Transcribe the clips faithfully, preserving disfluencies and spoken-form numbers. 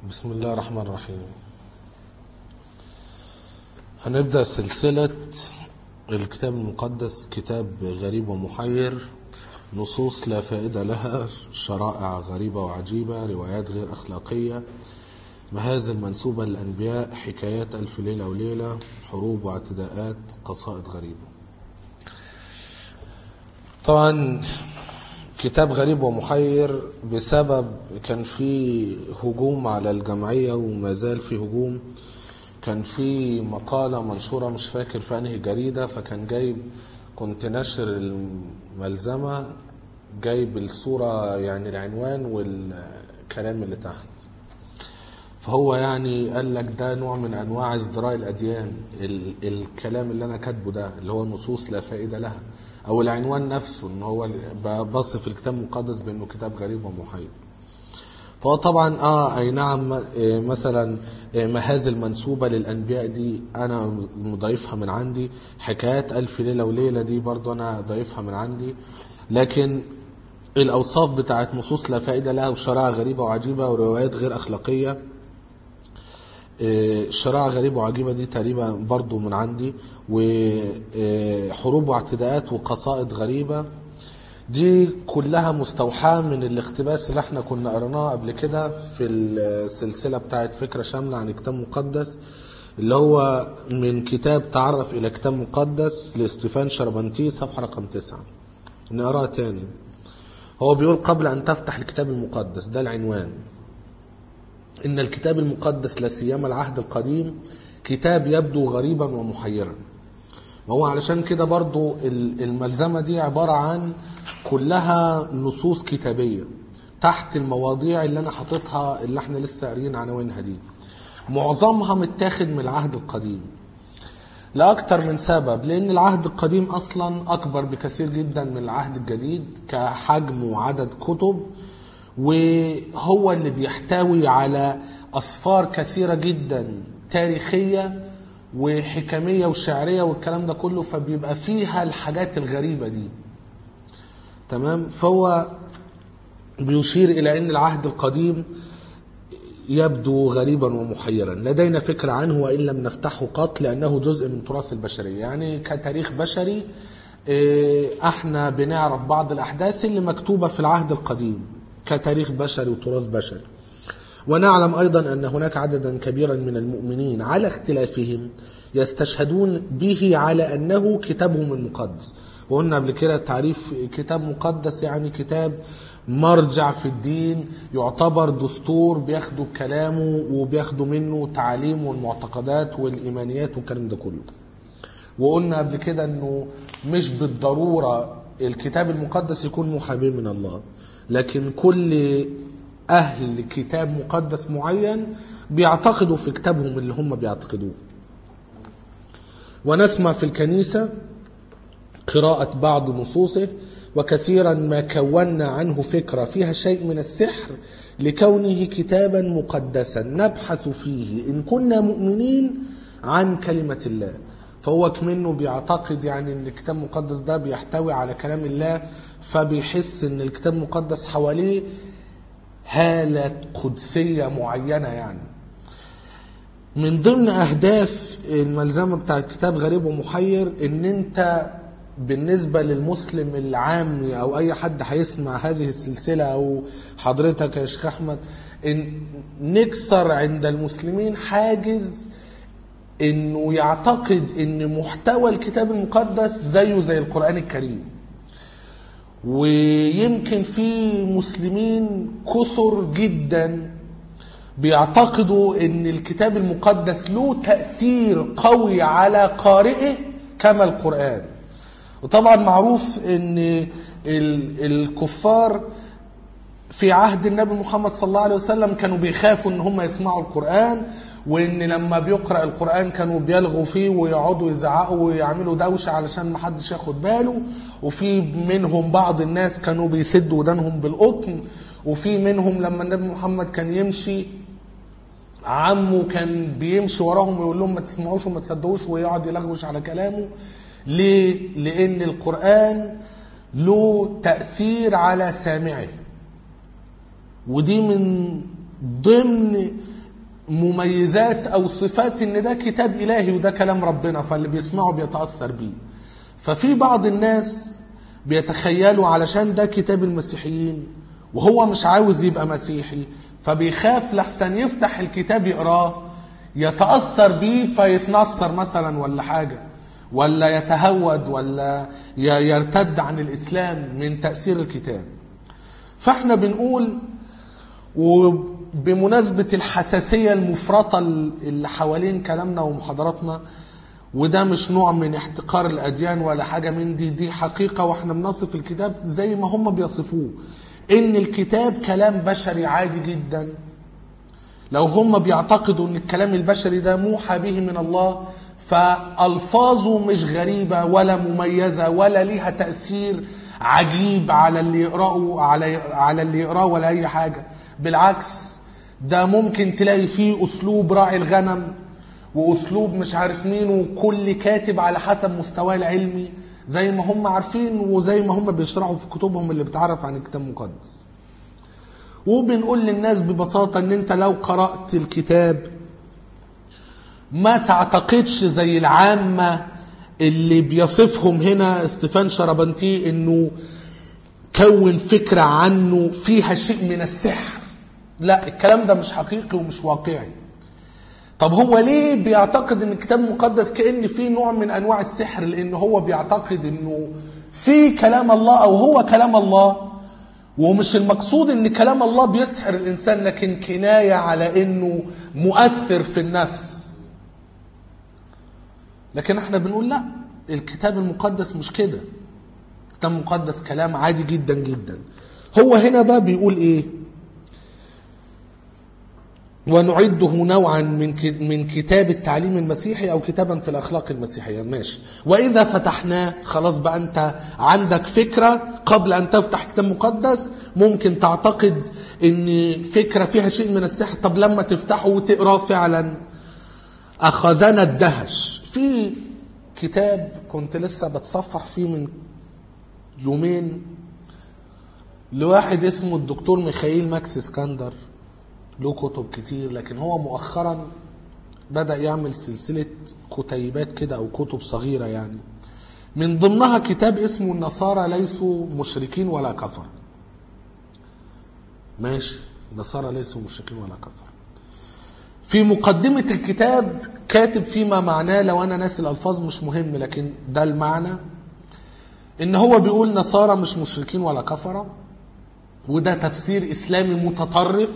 بسم الله الرحمن الرحيم. هنبدأ سلسلة الكتاب المقدس، كتاب غريب ومحير، نصوص لا فائدة لها، شرائع غريبة وعجيبة، روايات غير أخلاقية، مهازل منسوبة للأنبياء، حكايات ألف ليلة وليلة، حروب واعتداءات، قصائد غريبة. طبعا كتاب غريب ومحير بسبب كان في هجوم على الجمعية وما زال في هجوم. كان في مقالة منشورة مش فاكر في انهي جريدة، فكان جايب، كنت نشر الملزمة، جايب الصورة يعني العنوان والكلام اللي تحت، فهو يعني قال لك ده نوع من انواع ازدراء الاديان. ال- الكلام اللي انا كاتبه ده اللي هو نصوص لا فائدة لها، او العنوان نفسه ان هو بصف الكتاب المقدس بانه كتاب غريب ومحير. فهو طبعا اه اي نعم، مثلا مهازل منسوبة للانبياء دي انا مضيفها من عندي، حكايات الف ليلة وليلة دي برضو انا ضيفها من عندي، لكن الاوصاف بتاعت نصوص لا فائدة لها وشرائع غريبة وعجيبة وروايات غير اخلاقية، شرائع غريبة وعجيبة دي تقريبا برضو من عندي، وحروب واعتداءات وقصائد غريبة دي كلها مستوحاة من الاقتباس اللي احنا كنا قرناه قبل كده في السلسلة بتاعت فكرة شاملة عن كتاب مقدس، اللي هو من كتاب تعرف إلى كتاب مقدس لستيفان شربنتي، صفحة رقم تسعة. نقرأ تاني. هو بيقول: قبل أن تفتح الكتاب المقدس، ده العنوان، إن الكتاب المقدس لا سيما العهد القديم كتاب يبدو غريبا ومحيرا. وهو علشان كده برضو الملزمة دي عبارة عن كلها نصوص كتابية تحت المواضيع اللي أنا حاططها، اللي احنا لسه قاريين عناوينها دي، معظمها متاخد من العهد القديم لأكتر من سبب. لأن العهد القديم أصلا أكبر بكثير جدا من العهد الجديد كحجم وعدد كتب، وهو اللي بيحتوي على أسفار كثيرة جدا تاريخية وحكمية وشعرية والكلام ده كله، فبيبقى فيها الحاجات الغريبة دي. تمام. فهو بيشير إلى أن العهد القديم يبدو غريبا ومحيرا. لدينا فكرة عنه وإن لم نفتحه قط، لأنه جزء من تراث البشرية. يعني كتاريخ بشري احنا بنعرف بعض الأحداث اللي مكتوبة في العهد القديم كتاريخ بشري وتراث بشري. ونعلم أيضا أن هناك عددا كبيرا من المؤمنين على اختلافهم يستشهدون به على أنه كتابهم المقدس. وقلنا قبل كده تعريف كتاب مقدس يعني كتاب مرجع في الدين، يعتبر دستور بياخدوا كلامه وبياخدوا منه تعاليم والمعتقدات والإيمانيات والكلام ده كله. وقلنا قبل كده أنه مش بالضرورة الكتاب المقدس يكون محابي من الله، لكن كل أهل كتاب مقدس معين بيعتقدوا في كتابهم اللي هم بيعتقدوه. ونسمع في الكنيسة قراءة بعض نصوصه، وكثيرا ما كونا عنه فكرة فيها شيء من السحر لكونه كتابا مقدسا نبحث فيه إن كنا مؤمنين عن كلمة الله. فهو كمنه بيعتقد يعني ان الكتاب المقدس ده بيحتوي على كلام الله، فبيحس ان الكتاب المقدس حواليه هالة قدسية معينة. يعني من ضمن أهداف الملزمة بتاعت كتاب غريب ومحير إن أنت بالنسبة للمسلم العامي أو أي حد هيسمع هذه السلسلة أو حضرتك يا شيخ أحمد، إن نكسر عند المسلمين حاجز إنه يعتقد إن محتوى الكتاب المقدس زيه زي القرآن الكريم. ويمكن في مسلمين كثر جدا بيعتقدوا ان الكتاب المقدس له تأثير قوي على قارئه كما القرآن. وطبعا معروف ان الكفار في عهد النبي محمد صلى الله عليه وسلم كانوا بيخافوا ان هم يسمعوا القرآن، وان لما بيقرأ القرآن كانوا بيلغوا فيه ويقعدوا يزعقوا ويعملوا دوشة علشان ما حدش ياخد باله. وفي منهم بعض الناس كانوا بيسدوا ودانهم بالقطن، وفي منهم لما النبي محمد كان يمشي عمه كان بيمشي وراهم ويقول لهم ما تسمعوش وما تصدقوش، ويقعد يلغوش على كلامه. ليه؟ لأن القرآن له تأثير على سامعه، ودي من ضمن مميزات او صفات ان ده كتاب الهي وده كلام ربنا، فاللي بيسمعه بيتأثر بيه. ففي بعض الناس بيتخيلوا علشان ده كتاب المسيحيين وهو مش عاوز يبقى مسيحي، فبيخاف لحسن يفتح الكتاب يقراه يتأثر بيه فيتنصر مثلا ولا حاجة، ولا يتهود، ولا يرتد عن الإسلام من تأثير الكتاب. فاحنا بنقول، وبمناسبة الحساسية المفرطة اللي حوالين كلامنا ومحاضراتنا، وده مش نوع من احتقار الأديان ولا حاجة من دي، دي حقيقة واحنا بنصف الكتاب زي ما هم بيصفوه، ان الكتاب كلام بشري عادي جدا. لو هم بيعتقدوا ان الكلام البشري ده موحى به من الله، فألفاظه مش غريبة ولا مميزة ولا ليها تأثير عجيب على اللي يقرأه على على اللي يقرأه ولا أي حاجة. بالعكس، ده ممكن تلاقي فيه أسلوب راعي الغنم وأسلوب مش عارف مين، وكل كاتب على حسب مستواه العلمي زي ما هم عارفين وزي ما هم بيشرحوا في كتبهم اللي بتعرف عن الكتاب المقدس. وبنقول للناس ببساطة ان انت لو قرأت الكتاب ما تعتقدش زي العامة اللي بيصفهم هنا ستيفان شربنتي انه كون فكرة عنه فيها شيء من السحر. لا، الكلام ده مش حقيقي ومش واقعي. طب هو ليه بيعتقد ان الكتاب المقدس كأن فيه نوع من انواع السحر؟ لان هو بيعتقد انه في كلام الله او هو كلام الله، ومش المقصود ان كلام الله بيسحر الانسان، لكن كناية على انه مؤثر في النفس. لكن احنا بنقول لا، الكتاب المقدس مش كده. الكتاب المقدس كلام عادي جدا جدا. هو هنا بقى بيقول ايه؟ ونعده نوعا من من كتاب التعليم المسيحي او كتابا في الاخلاق المسيحيه. ماشي. واذا فتحناه، خلاص بقى انت عندك فكره قبل ان تفتح كتاب مقدس ممكن تعتقد ان فكره فيها شيء من السحر. طب لما تفتحه وتقراه فعلا اخذنا الدهش. في كتاب كنت لسه بتصفح فيه من يومين لواحد اسمه الدكتور ميخائيل ماكس اسكندر، له كتب كتير، لكن هو مؤخرا بدأ يعمل سلسلة كتيبات كده أو كتب صغيرة يعني، من ضمنها كتاب اسمه النصارى ليسوا مشركين ولا كفر. ماشي، النصارى ليسوا مشركين ولا كفر. في مقدمة الكتاب كاتب فيما معناه، لو أنا ناسي الألفاظ مش مهم لكن ده المعنى، إن هو بيقول نصارى مش مشركين ولا كفر، وده تفسير إسلامي متطرف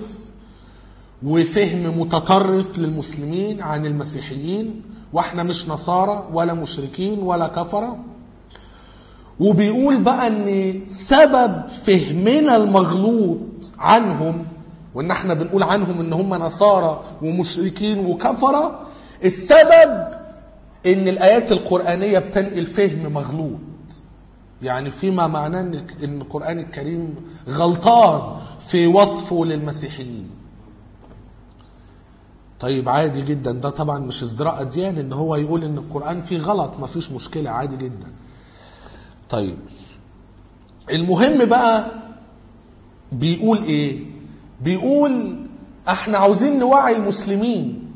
وفهم متطرف للمسلمين عن المسيحيين، واحنا مش نصارى ولا مشركين ولا كفرة. وبيقول بقى ان سبب فهمنا المغلوط عنهم، وان احنا بنقول عنهم ان هم نصارى ومشركين وكفرة، السبب ان الايات القرآنية بتنقل فهم مغلوط. يعني فيما معناه ان القرآن الكريم غلطان في وصفه للمسيحيين. طيب عادي جدا، ده طبعا مش ازدراء اديان ان هو يقول ان القرآن فيه غلط، ما فيش مشكلة، عادي جدا. طيب المهم بقى بيقول ايه؟ بيقول احنا عاوزين نوعي المسلمين،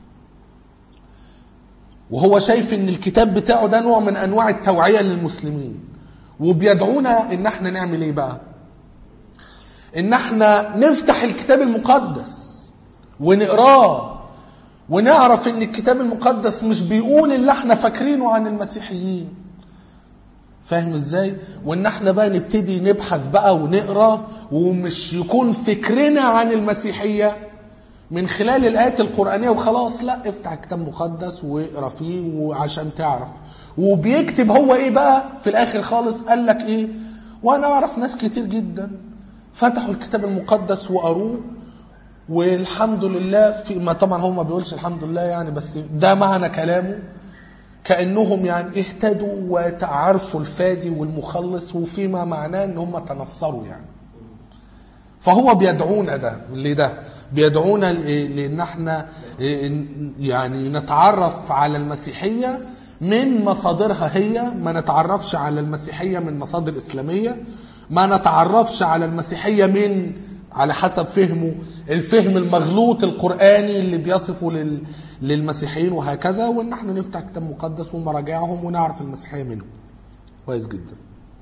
وهو شايف ان الكتاب بتاعه ده نوع من انواع التوعية للمسلمين، وبيدعونا ان احنا نعمل ايه بقى؟ ان احنا نفتح الكتاب المقدس ونقراه ونعرف ان الكتاب المقدس مش بيقول اللي احنا فاكرينه عن المسيحيين. فاهم ازاي؟ وان احنا بقى نبتدي نبحث بقى ونقرا، ومش يكون فكرنا عن المسيحية من خلال الآيات القرآنية وخلاص، لا، افتح الكتاب المقدس واقرا فيه وعشان تعرف. وبيكتب هو ايه بقى في الاخر خالص؟ قال لك ايه؟ وانا اعرف ناس كتير جدا فتحوا الكتاب المقدس وقروه، والحمد لله، في ما طبعا هو ما بيقولش الحمد لله يعني، بس ده معنى كلامه، كأنهم يعني اهتدوا وتعرفوا الفادي والمخلص، وفيما معناه ان هم تنصروا يعني. فهو بيدعونا ده لده، بيدعونا لان احنا يعني نتعرف على المسيحية من مصادرها هي، ما نتعرفش على المسيحية من مصادر إسلامية، ما نتعرفش على المسيحية من على حسب فهمه، الفهم المغلوط القرآني اللي بيصفه لل... للمسيحيين وهكذا، وان احنا نفتح كتاب مقدس ومراجعهم ونعرف المسيحية منهم كويس جدا.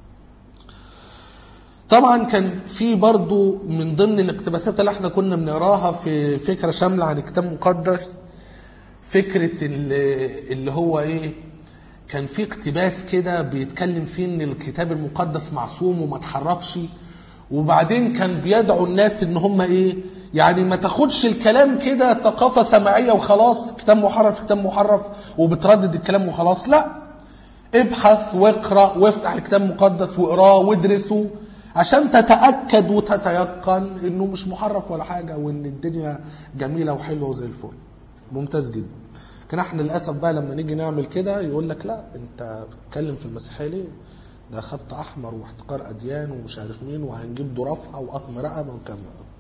طبعا كان في برضو من ضمن الاقتباسات اللي احنا كنا بنقراها في فكرة شاملة عن الكتاب المقدس، فكرة اللي, اللي هو ايه، كان في اقتباس كده بيتكلم فيه ان الكتاب المقدس معصوم وما تحرفش، وبعدين كان بيدعو الناس ان هم ايه، يعني ما تاخدش الكلام كده ثقافة سماعية وخلاص، كتاب محرف كتاب محرف وبتردد الكلام وخلاص، لا، ابحث واقرأ وافتح الكتاب المقدس واقراه وادرسه عشان تتأكد وتتيقن انه مش محرف ولا حاجة، وان الدنيا جميلة وحلوة وزي الفل. ممتاز جدا. كان احنا للأسف بقى لما نيجي نعمل كده يقول لك لا انت بتتكلم في المسيحية ليه؟ ده خط احمر واحتقار اديان ومش عارف مين، وهنجيب له رفعه وقطم رقبه وكم.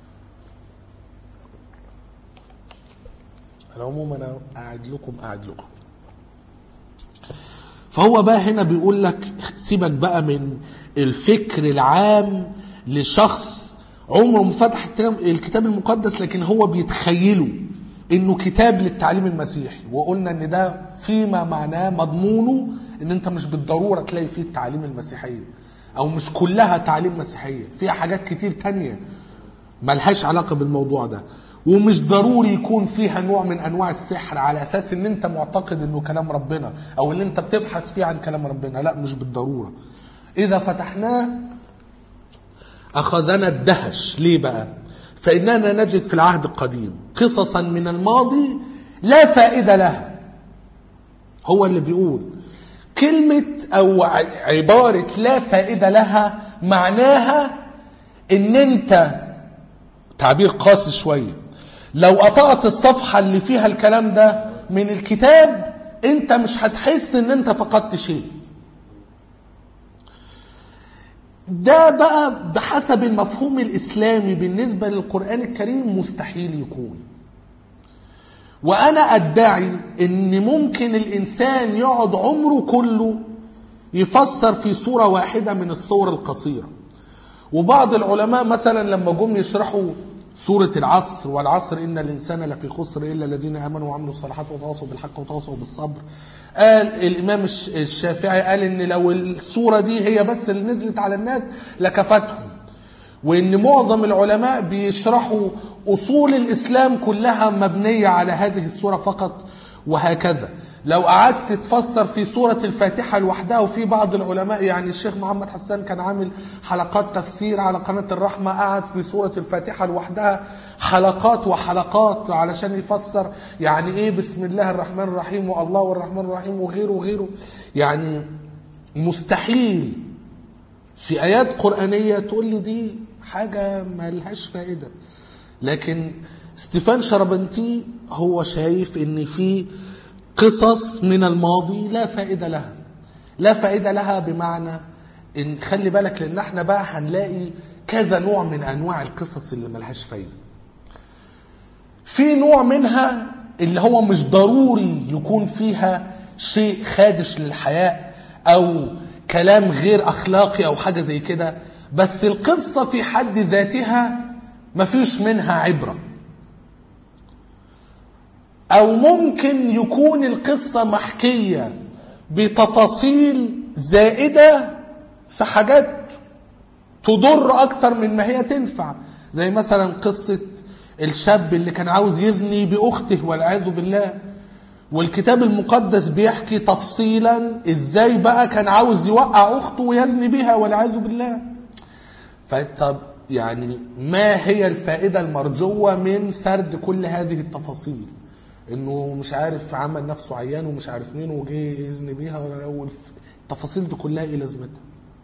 العموم انا قاعد لكم قاعد لكم. فهو بقى هنا بيقول لك سيبك بقى من الفكر العام لشخص عمره ما فتح الكتاب المقدس لكن هو بيتخيله انه كتاب للتعليم المسيحي، وقلنا ان ده فيما معناه مضمونه ان انت مش بالضرورة تلاقي فيه التعليم المسيحية، او مش كلها تعليم مسيحية، فيها حاجات كتير تانية ملهاش علاقة بالموضوع ده، ومش ضروري يكون فيها نوع من انواع السحر على اساس ان انت معتقد انه كلام ربنا او ان انت بتبحث فيه عن كلام ربنا، لا مش بالضرورة. اذا فتحناه اخذنا الدهش. ليه بقى؟ فاننا نجد في العهد القديم قصصا من الماضي لا فائدة لها. هو اللي بيقول كلمة او عبارة لا فائدة لها معناها ان انت، تعبير قاسي شوية، لو قطعت الصفحة اللي فيها الكلام ده من الكتاب انت مش هتحس ان انت فقدت شيء. ده بقى بحسب المفهوم الإسلامي بالنسبة للقرآن الكريم مستحيل يكون. وأنا أدعي أن ممكن الإنسان يقعد عمره كله يفسر في صورة واحدة من الصور القصيرة. وبعض العلماء مثلا لما جم يشرحوا سورة العصر، والعصر إن الإنسان لفي خسر إلا الذين آمنوا وعملوا الصالحات وتواصوا بالحق وتواصوا بالصبر، قال الإمام الشافعي قال إن لو السورة دي هي بس اللي نزلت على الناس لكفتهم، وإن معظم العلماء بيشرحوا أصول الإسلام كلها مبنية على هذه السورة فقط، وهكذا. لو قعدت تفسر في سورة الفاتحة لوحدها، وفي بعض العلماء يعني الشيخ محمد حسان كان عامل حلقات تفسير على قناة الرحمة، قعد في سورة الفاتحة لوحدها حلقات وحلقات علشان يفسر يعني ايه بسم الله الرحمن الرحيم والله الرحمن الرحيم وغيره وغيره. يعني مستحيل في آيات قرآنية تقول لي دي حاجة ما لهاش فائدة. لكن ستيفان شربنتي هو شايف ان في قصص من الماضي لا فائدة لها. لا فائدة لها بمعنى ان خلي بالك، لان احنا بقى هنلاقي كذا نوع من انواع القصص اللي ملهاش فايدة. في نوع منها اللي هو مش ضروري يكون فيها شيء خادش للحياة او كلام غير اخلاقي او حاجة زي كده، بس القصة في حد ذاتها مفيش منها عبرة. او ممكن يكون القصة محكية بتفاصيل زائدة في حاجات تضر اكتر من ما هي تنفع، زي مثلا قصة الشاب اللي كان عاوز يزني باخته والعياذ بالله، والكتاب المقدس بيحكي تفصيلا ازاي بقى كان عاوز يوقع اخته ويزني بها والعياذ بالله. فطب يعني ما هي الفائدة المرجوة من سرد كل هذه التفاصيل؟ انه مش عارف عمل نفسه عيان ومش عارف مين وجي يزني بيها، التفاصيل دي كلها ايه لازمتها؟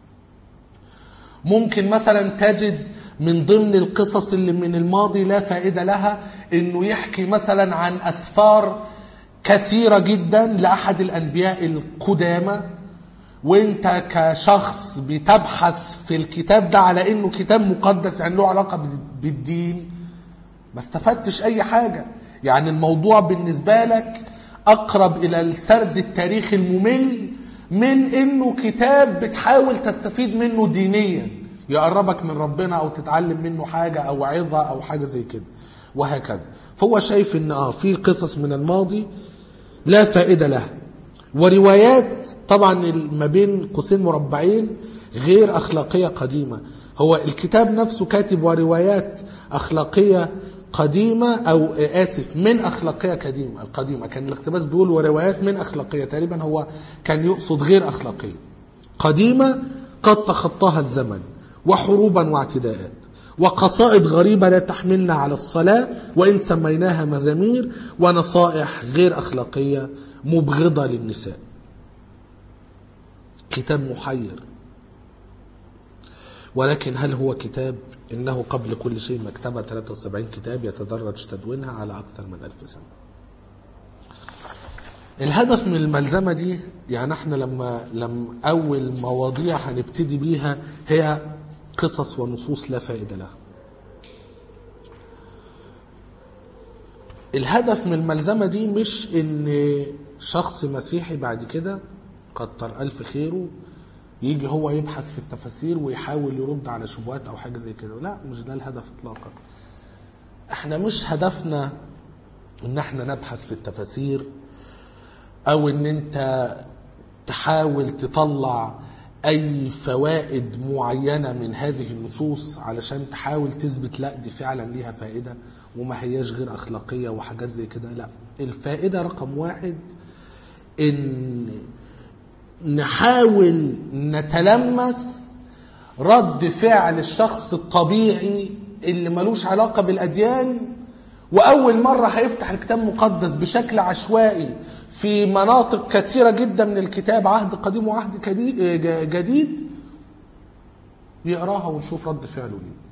ممكن مثلا تجد من ضمن القصص اللي من الماضي لا فائدة لها انه يحكي مثلا عن اسفار كثيرة جدا لأحد الأنبياء القدامى، وانت كشخص بتبحث في الكتاب ده على انه كتاب مقدس يعني له علاقة بالدين، ما استفدتش اي حاجة. يعني الموضوع بالنسبة لك اقرب الى السرد التاريخي الممل من انه كتاب بتحاول تستفيد منه دينيا. يقربك من ربنا او تتعلم منه حاجة او عظة او حاجة زي كده وهكذا. فهو شايف ان اه في قصص من الماضي لا فائدة لها، وروايات طبعا ما بين قوسين مربعين غير اخلاقية قديمة. هو الكتاب نفسه كاتب وروايات اخلاقية قديمة او اسف من اخلاقية قديمة القديمة كان الاقتباس بيقول وروايات من اخلاقية، تقريبا هو كان يقصد غير اخلاقية قديمة قد تخطاها الزمن، وحروبا واعتداءات، وقصائد غريبة لا تحملنا على الصلاة وإن سميناها مزامير، ونصائح غير أخلاقية مبغضة للنساء. كتاب محير، ولكن هل هو كتاب؟ إنه قبل كل شيء مكتبة ثلاثة وسبعين كتاب يتدرج تدوينها على أكثر من ألف سنة. الهدف من الملزمة دي يعني احنا لما لما أول مواضيع هنبتدي بيها هي قصص ونصوص لا فائدة لها. الهدف من الملزمة دي مش ان شخص مسيحي بعد كده كتر ألف خيره يجي هو يبحث في التفاسير ويحاول يرد على شبهات او حاجة زي كده، لا مش ده الهدف اطلاقا. احنا مش هدفنا ان احنا نبحث في التفاسير او ان انت تحاول تطلع اي فوائد معينة من هذه النصوص علشان تحاول تثبت لا دي فعلا ليها فائدة وما هياش غير اخلاقية وحاجات زي كده. لا، الفائدة رقم واحد ان نحاول نتلمس رد فعل الشخص الطبيعي اللي ملوش علاقة بالاديان، واول مرة هيفتح الكتاب المقدس بشكل عشوائي في مناطق كثيرة جدا من الكتاب، عهد قديم وعهد جديد، يقراها ونشوف رد فعله ايه.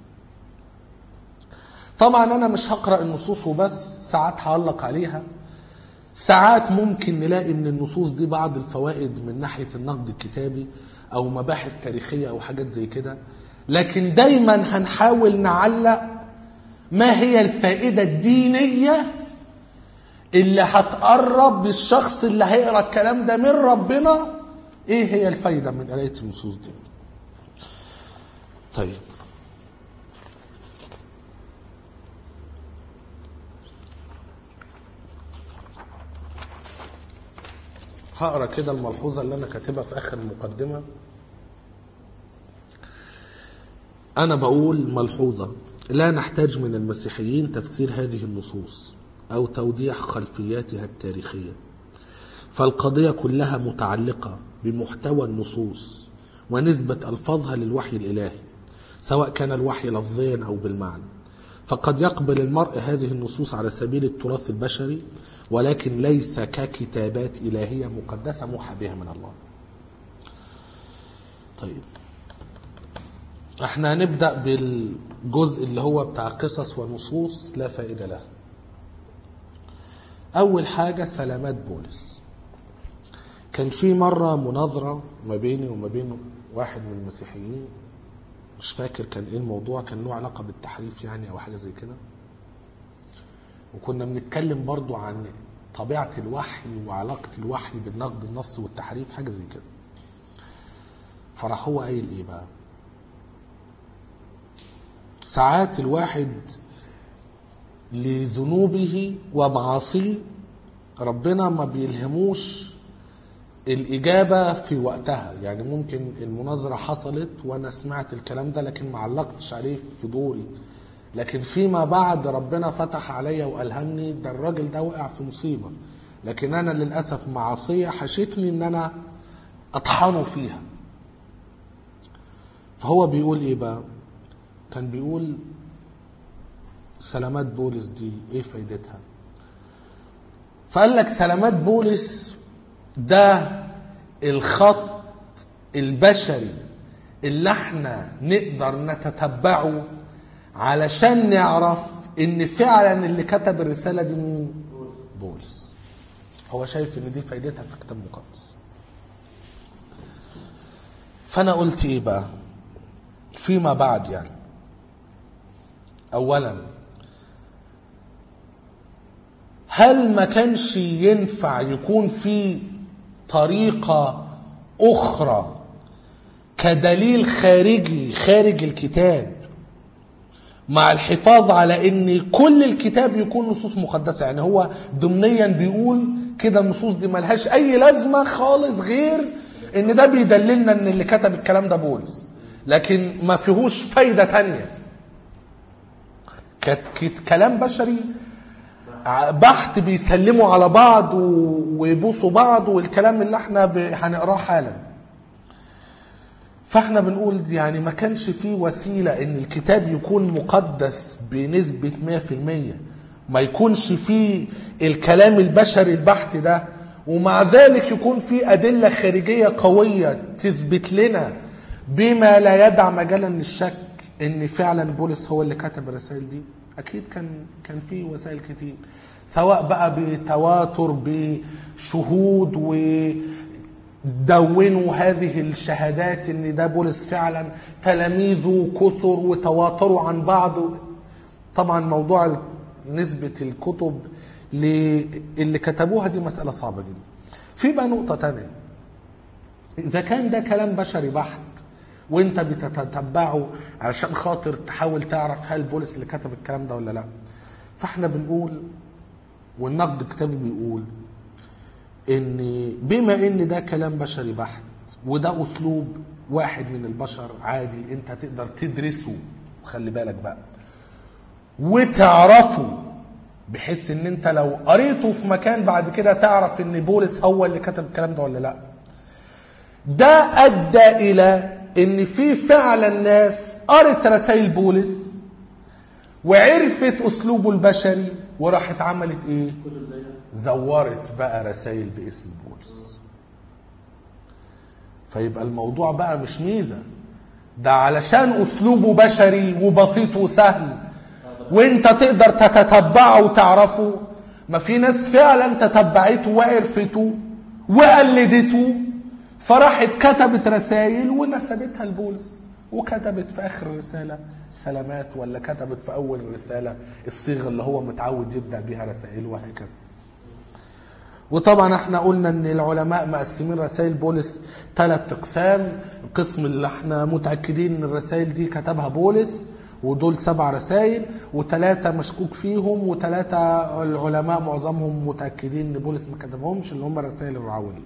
طبعا انا مش هقرأ النصوص وبس، ساعات هعلق عليها، ساعات ممكن نلاقي من النصوص دي بعض الفوائد من ناحية النقد الكتابي او مباحث تاريخية او حاجات زي كده، لكن دايما هنحاول نعلق ما هي الفائدة الدينية اللي هتقرب للشخص اللي هيقرأ الكلام ده من ربنا. ايه هي الفايدة من قراءة النصوص دي؟ طيب هقرأ كده الملحوظة اللي انا كاتبها في اخر المقدمة. انا بقول ملحوظة: لا نحتاج من المسيحيين تفسير هذه النصوص أو توضيح خلفياتها التاريخية، فالقضية كلها متعلقة بمحتوى النصوص ونسبة ألفاظها للوحي الإلهي، سواء كان الوحي لفظيا أو بالمعنى. فقد يقبل المرء هذه النصوص على سبيل التراث البشري، ولكن ليس ككتابات إلهية مقدسة موحى بها من الله. طيب احنا هنبدأ بالجزء اللي هو بتاع قصص ونصوص لا فائدة لها. أول حاجة سلامات بولس. كان في مرة مناظرة ما بيني وما بين واحد من المسيحيين، مش فاكر كان ايه الموضوع، كان له علاقة بالتحريف يعني او حاجة زي كده، وكنا بنتكلم برضو عن طبيعة الوحي وعلاقة الوحي بالنقد النص والتحريف، حاجة زي كده. فراح هو قايل ايه بقى: ساعات الواحد لذنوبه ومعاصيه ربنا ما بيلهموش الإجابة في وقتها. يعني ممكن المناظرة حصلت وأنا سمعت الكلام ده لكن ما علقتش عليه في دوري، لكن فيما بعد ربنا فتح عليا وألهمني ده الراجل ده وقع في مصيبة، لكن أنا للأسف معاصية حشتني إن أنا أطحنه فيها. فهو بيقول إيه بقى؟ كان بيقول سلامات بولس دي ايه فايدتها؟ فقال لك سلامات بولس ده الخط البشري اللي احنا نقدر نتتبعه علشان نعرف ان فعلا اللي كتب الرسالة دي مين؟ بولس. هو شايف ان دي فايدتها في الكتاب المقدس. فانا قلت ايه بقى فيما بعد؟ يعني اولا، هل ما كانش ينفع يكون في طريقة اخرى كدليل خارجي خارج الكتاب، مع الحفاظ على ان كل الكتاب يكون نصوص مقدسة. يعني هو ضمنيا بيقول كده النصوص دي ملهاش اي لازمة خالص غير ان ده بيدللنا ان اللي كتب الكلام ده بولس، لكن ما فيهوش فايدة تانية. كلام بشري بحت بيسلموا على بعض ويبوسوا بعض، والكلام اللي احنا هنقراه حالا. فاحنا بنقول يعني ما كانش فيه وسيلة ان الكتاب يكون مقدس بنسبة مية في المية، ما يكونش فيه الكلام البشري البحت ده، ومع ذلك يكون فيه أدلة خارجية قوية تثبت لنا بما لا يدع مجالا للشك ان فعلا بولس هو اللي كتب الرسائل دي. اكيد كان كان فيه وسائل كتير، سواء بقى بتواتر بشهود ودونوا هذه الشهادات ان ده بولس فعلا، تلاميذه كثر وتواتروا عن بعض. طبعا موضوع نسبة الكتب اللي كتبوها دي مسألة صعبة جدا. في بقى نقطة تانية، اذا كان ده كلام بشري بحت وانت بتتتبعه عشان خاطر تحاول تعرف هل بولس اللي كتب الكلام ده ولا لا، فاحنا بنقول والنقد الكتابي بيقول ان بما ان ده كلام بشري بحت وده اسلوب واحد من البشر عادي انت تقدر تدرسه، وخلي بالك بقى وتعرفه، بحيث ان انت لو قريته في مكان بعد كده تعرف ان بولس هو اللي كتب الكلام ده ولا لا. ده ادى الى ان في فعلا ناس قرت رسائل بولس وعرفت اسلوبه البشري وراحت عملت ايه؟ زورت بقى رسائل باسم بولس. فيبقى الموضوع بقى مش ميزة، ده علشان اسلوبه بشري وبسيط وسهل وانت تقدر تتتبعه وتعرفه. ما في ناس فعلا تتبعته وعرفته وقلدته، فراحت كتبت رسائل ونسبتها لبولس، وكتبت في اخر الرسالة سلامات، ولا كتبت في اول الرسالة الصيغة اللي هو متعود يبدأ بها رسائل، وهكذا. وطبعا احنا قلنا ان العلماء مقسمين رسائل بولس ثلاث اقسام. القسم اللي احنا متأكدين ان الرسائل دي كتبها بولس، ودول سبع رسائل، وثلاثة مشكوك فيهم، وثلاثة العلماء معظمهم متأكدين ان بولس ما كتبهمش، اللي هم الرسائل الرعوية.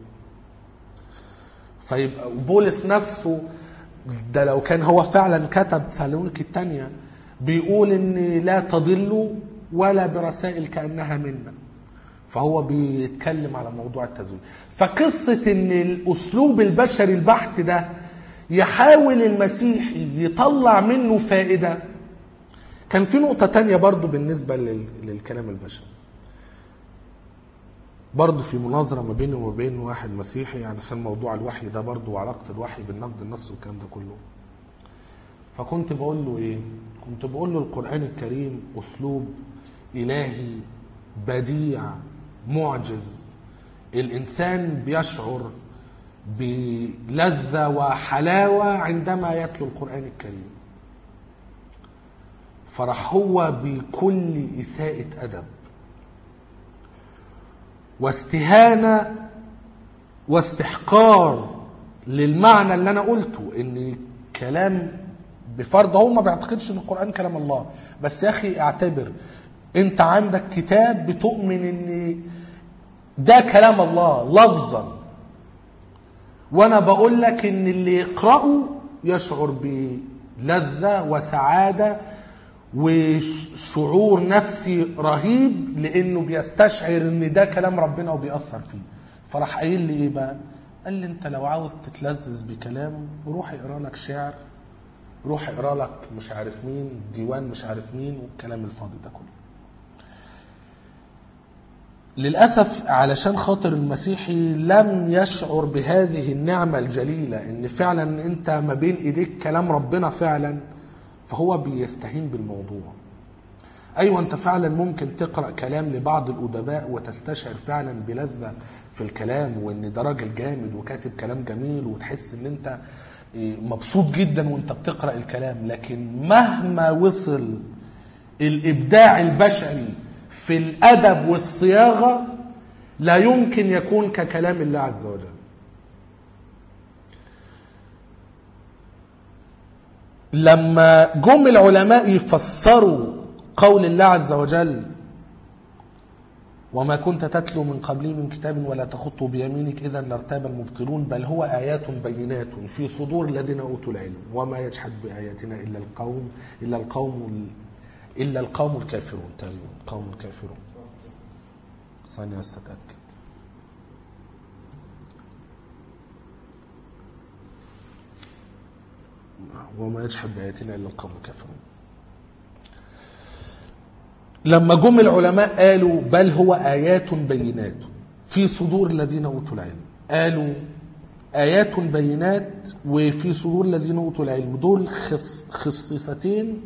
فيبقى بولس نفسه ده لو كان هو فعلا كتب تسالونيكي الثانية بيقول ان لا تضلوا ولا برسائل كأنها منا، فهو بيتكلم على موضوع التزوير. فقصة ان الاسلوب البشري البحت ده يحاول المسيحي يطلع منه فائدة. كان في نقطة تانية برضو بالنسبة للكلام البشري، برضو في مناظرة ما بيني وما بين واحد مسيحي يعني عشان موضوع الوحي ده برضو وعلاقة الوحي بالنقد النص والكلام ده كله. فكنت بقول له ايه؟ كنت بقول له القرآن الكريم اسلوب الهي بديع معجز، الانسان بيشعر بلذة وحلاوة عندما يتلو القرآن الكريم. فرح هو بكل إساءة أدب واستهانة واستحقار للمعنى اللي أنا قلته، إن كلام بفرض هو ما بيعتقدش إن القرآن كلام الله، بس يا أخي اعتبر أنت عندك كتاب بتؤمن إن ده كلام الله لفظا، وانا بقول لك ان اللي يقرأه يشعر بلذة وسعادة وشعور نفسي رهيب، لانه بيستشعر ان ده كلام ربنا وبيأثر فيه. فراح قايل لي ايه بقى؟ قال لي انت لو عاوز تتلذذ بكلامه روح اقرا لك شعر، روح اقرا لك مش عارف مين ديوان مش عارف مين والكلام الفاضي ده كله. للأسف علشان خاطر المسيحي لم يشعر بهذه النعمة الجليلة ان فعلا انت ما بين ايديك كلام ربنا فعلا، فهو بيستهين بالموضوع. ايوه انت فعلا ممكن تقرأ كلام لبعض الأدباء وتستشعر فعلا بلذة في الكلام، وان ده راجل جامد وكاتب كلام جميل وتحس ان انت مبسوط جدا وانت بتقرأ الكلام. لكن مهما وصل الإبداع البشري في الأدب والصياغة لا يمكن يكون ككلام الله عز وجل. لما جم العلماء يفسروا قول الله عز وجل وما كنت تتلو من قبلي من كتاب ولا تخطه بيمينك إذا لارتاب المبطلون بل هو آيات بينات في صدور الذين أوتوا العلم وما يجحد بآياتنا إلا القوم إلا القوم إلا القوم الكافرون. تقريبا القوم الكافرون. ثانية بس أتأكد. وما يجحد بآياتنا إلا القوم الكافرون. لما جم العلماء قالوا بل هو آيات بينات في صدور الذين أوتوا العلم، قالوا آيات بينات وفي صدور الذين أوتوا العلم، دول خص خصيصتين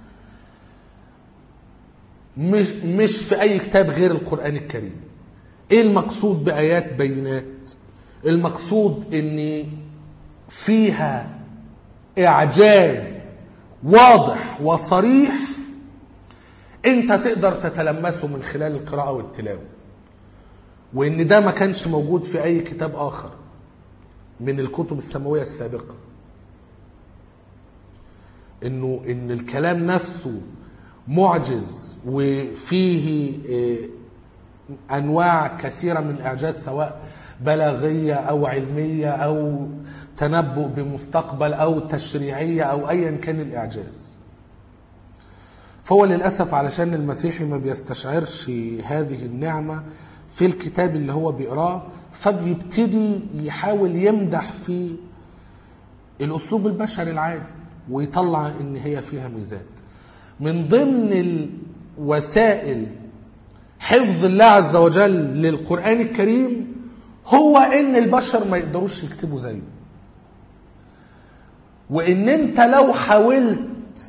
مش, مش في أي كتاب غير القرآن الكريم. إيه المقصود بآيات بينات؟ المقصود إن فيها إعجاز واضح وصريح انت تقدر تتلمسه من خلال القراءة والتلاوة، وان ده ما كانش موجود في اي كتاب اخر من الكتب السماوية السابقة. انه ان الكلام نفسه معجز وفيه انواع كثيرة من الاعجاز سواء بلاغية او علمية او تنبؤ بمستقبل او تشريعية او ايا كان الاعجاز. فهو للأسف علشان المسيحي ما بيستشعرش هذه النعمة في الكتاب اللي هو بيقراه، فبيبتدي يحاول يمدح في الأسلوب البشري العادي ويطلع إن هي فيها ميزات. من ضمن الوسائل حفظ الله عز وجل للقرآن الكريم هو إن البشر ما يقدروش يكتبوا زيه، وإن أنت لو حاولت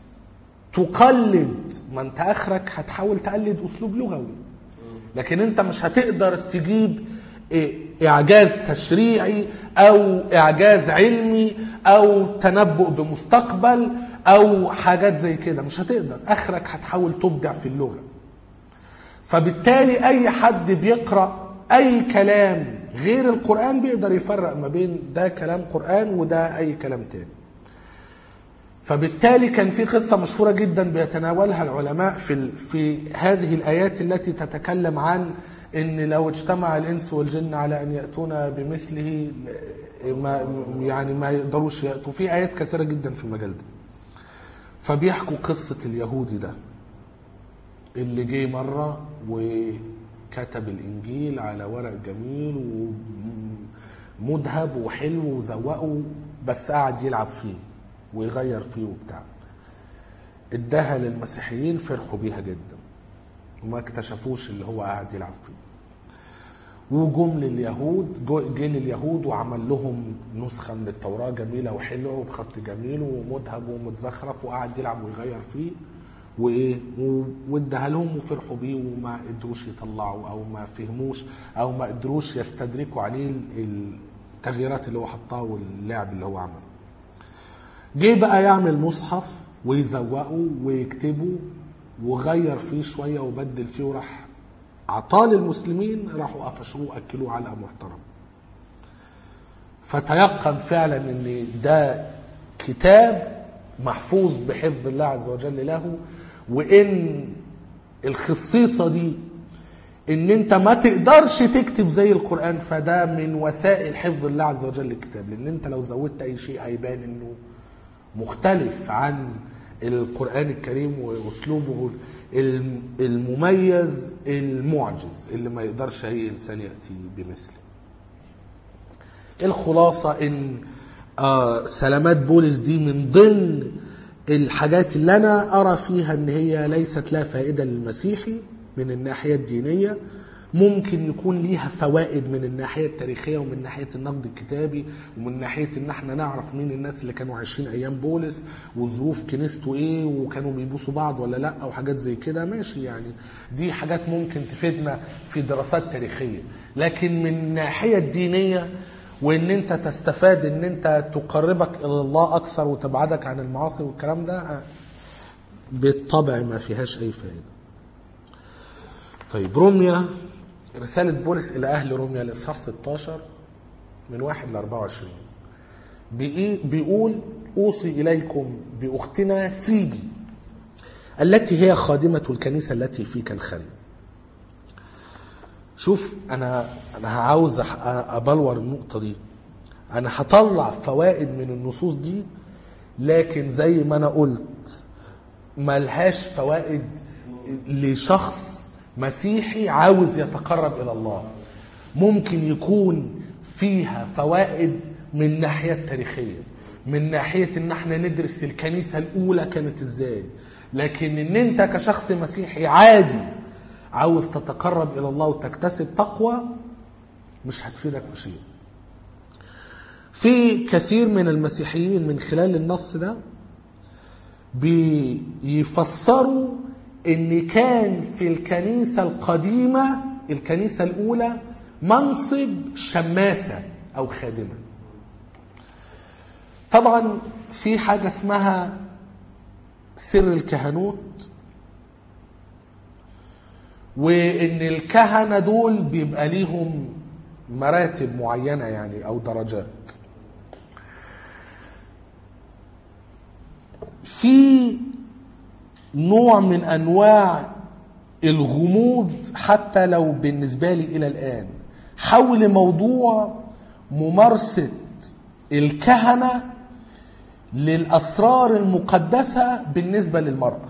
تقلد، ما انت اخرك هتحاول تقلد اسلوب لغوي، لكن انت مش هتقدر تجيب اعجاز تشريعي او اعجاز علمي او تنبؤ بمستقبل او حاجات زي كده، مش هتقدر. اخرك هتحاول تبدع في اللغة. فبالتالي اي حد بيقرأ اي كلام غير القرآن بيقدر يفرق ما بين ده كلام قرآن وده اي كلام تاني. فبالتالي كان في قصة مشهورة جدا بيتناولها العلماء في في هذه الآيات التي تتكلم عن إن لو اجتمع الإنس والجن على أن يأتونا بمثله ما يعني ما يقدروش يأتوا. في آيات كثيرة جدا في المجال ده. فبيحكوا قصة اليهودي ده اللي جه مرة وكتب الإنجيل على ورق جميل ومذهب وحلو وزوقه، بس قاعد يلعب فيه ويغير فيه وبتاع. اداها للمسيحيين فرحوا بيها جدا وما اكتشفوش اللي هو قاعد يلعب فيه. وجم لليهود، جه لليهود وعمل لهم نسخة من التوراة جميلة وحلوة وبخط جميل ومذهب ومتزخرف وقاعد يلعب ويغير فيه وايه، واداها لهم وفرحوا بيه وما قدروش يطلعوا او ما فهموش او ما قدروش يستدركوا عليه التغييرات اللي هو حطها واللعب اللي هو عمله. جه بقى يعمل مصحف ويزوقه ويكتبه وغير فيه شوية وبدل فيه وراح عطاه للمسلمين، راحوا قفشوه وأكلوه علقة محترمة. فتيقن فعلا ان ده كتاب محفوظ بحفظ الله عز وجل له، وان الخصيصة دي ان انت ما تقدرش تكتب زي القرآن، فده من وسائل حفظ الله عز وجل للكتاب. لان انت لو زودت اي شيء هيبان انه مختلف عن القرآن الكريم واسلوبه المميز المعجز اللي ما يقدرش اي انسان يأتي بمثله. الخلاصة ان آه سلامات بولس دي من ضمن الحاجات اللي انا ارى فيها ان هي ليست لا فائدة للمسيحي من الناحية الدينية، ممكن يكون ليها فوائد من الناحية التاريخية ومن ناحية النقد الكتابي ومن ناحية ان احنا نعرف مين الناس اللي كانوا عايشين ايام بولس وظروف كنيسته ايه وكانوا بيبوسوا بعض ولا لا او حاجات زي كده. ماشي، يعني دي حاجات ممكن تفيدنا في دراسات تاريخية، لكن من الناحية الدينية وان انت تستفاد ان انت تقربك الى الله اكثر وتبعدك عن المعاصي والكلام ده بالطبع ما فيهاش اي فائدة. طيب، روميا، رسالة بولس إلى أهل روميا الإصحاح ستاشر من واحد ل أربعة وعشرين بيقول أوصي إليكم بأختنا فيبي التي هي خادمة الكنيسة التي فيك الخير. شوف أنا أنا عاوز أبلور النقطة دي. أنا هطلع فوائد من النصوص دي، لكن زي ما أنا قلت ملهاش فوائد لشخص مسيحي عاوز يتقرب إلى الله. ممكن يكون فيها فوائد من ناحية تاريخية، من ناحية ان احنا ندرس الكنيسة الاولى كانت ازاي، لكن ان انت كشخص مسيحي عادي عاوز تتقرب الى الله وتكتسب تقوى مش هتفيدك في شيء. في كثير من المسيحيين من خلال النص ده بيفسروا ان كان في الكنيسة القديمة الكنيسة الاولى منصب شماسة او خادمة. طبعا في حاجة اسمها سر الكهنوت، وان الكهنة دول بيبقى ليهم مراتب معينة يعني او درجات. في نوع من انواع الغموض حتى لو بالنسبة لي الى الان حول موضوع ممارسة الكهنة للأسرار المقدسة بالنسبة للمرأة.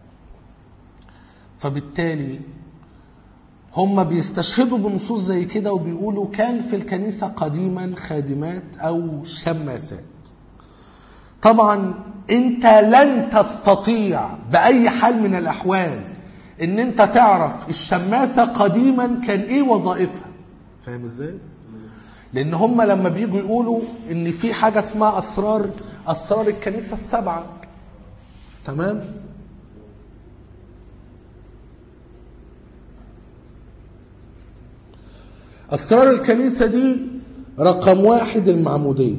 فبالتالي هم بيستشهدوا بنصوص زي كده وبيقولوا كان في الكنيسة قديما خادمات أو شماسات. طبعا انت لن تستطيع بأي حال من الأحوال ان انت تعرف الشماسة قديما كان ايه وظائفها. فاهم ازاي؟ لان هم لما بيجوا يقولوا ان في حاجة اسمها اسرار اسرار الكنيسة السبعة، تمام؟ اسرار الكنيسة دي رقم واحد المعمودية،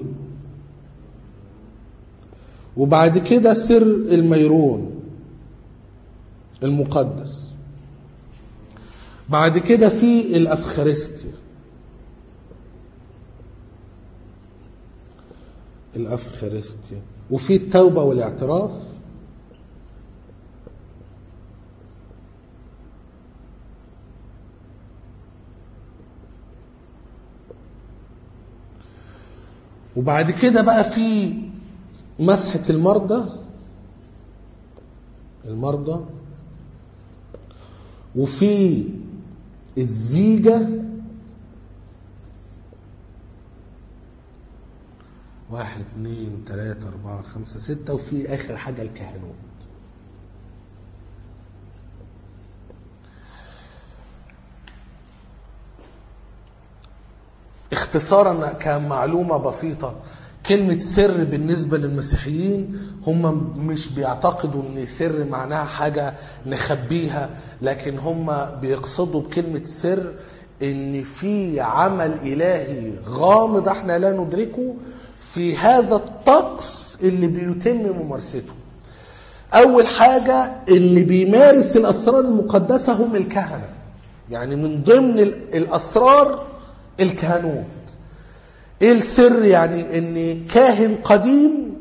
وبعد كده سر الميرون المقدس، بعد كده في الأفخارستيا الأفخارستيا وفي التوبة والاعتراف، وبعد كده بقى في مسحة المرضى المرضى وفي الزيجة واحد اثنين ثلاثة أربعة خمسة ستة، وفي آخر حاجة الكهنوت. اختصارا كمعلومة بسيطة، كلمة سر بالنسبة للمسيحيين هم مش بيعتقدوا ان سر معناها حاجة نخبيها، لكن هم بيقصدوا بكلمة سر ان في عمل الهي غامض احنا لا ندركه في هذا الطقس اللي بيتم ممارسته. اول حاجة اللي بيمارس الاسرار المقدسة هم الكهنة، يعني من ضمن الاسرار الكهنوت. ايه السر؟ يعني ان كاهن قديم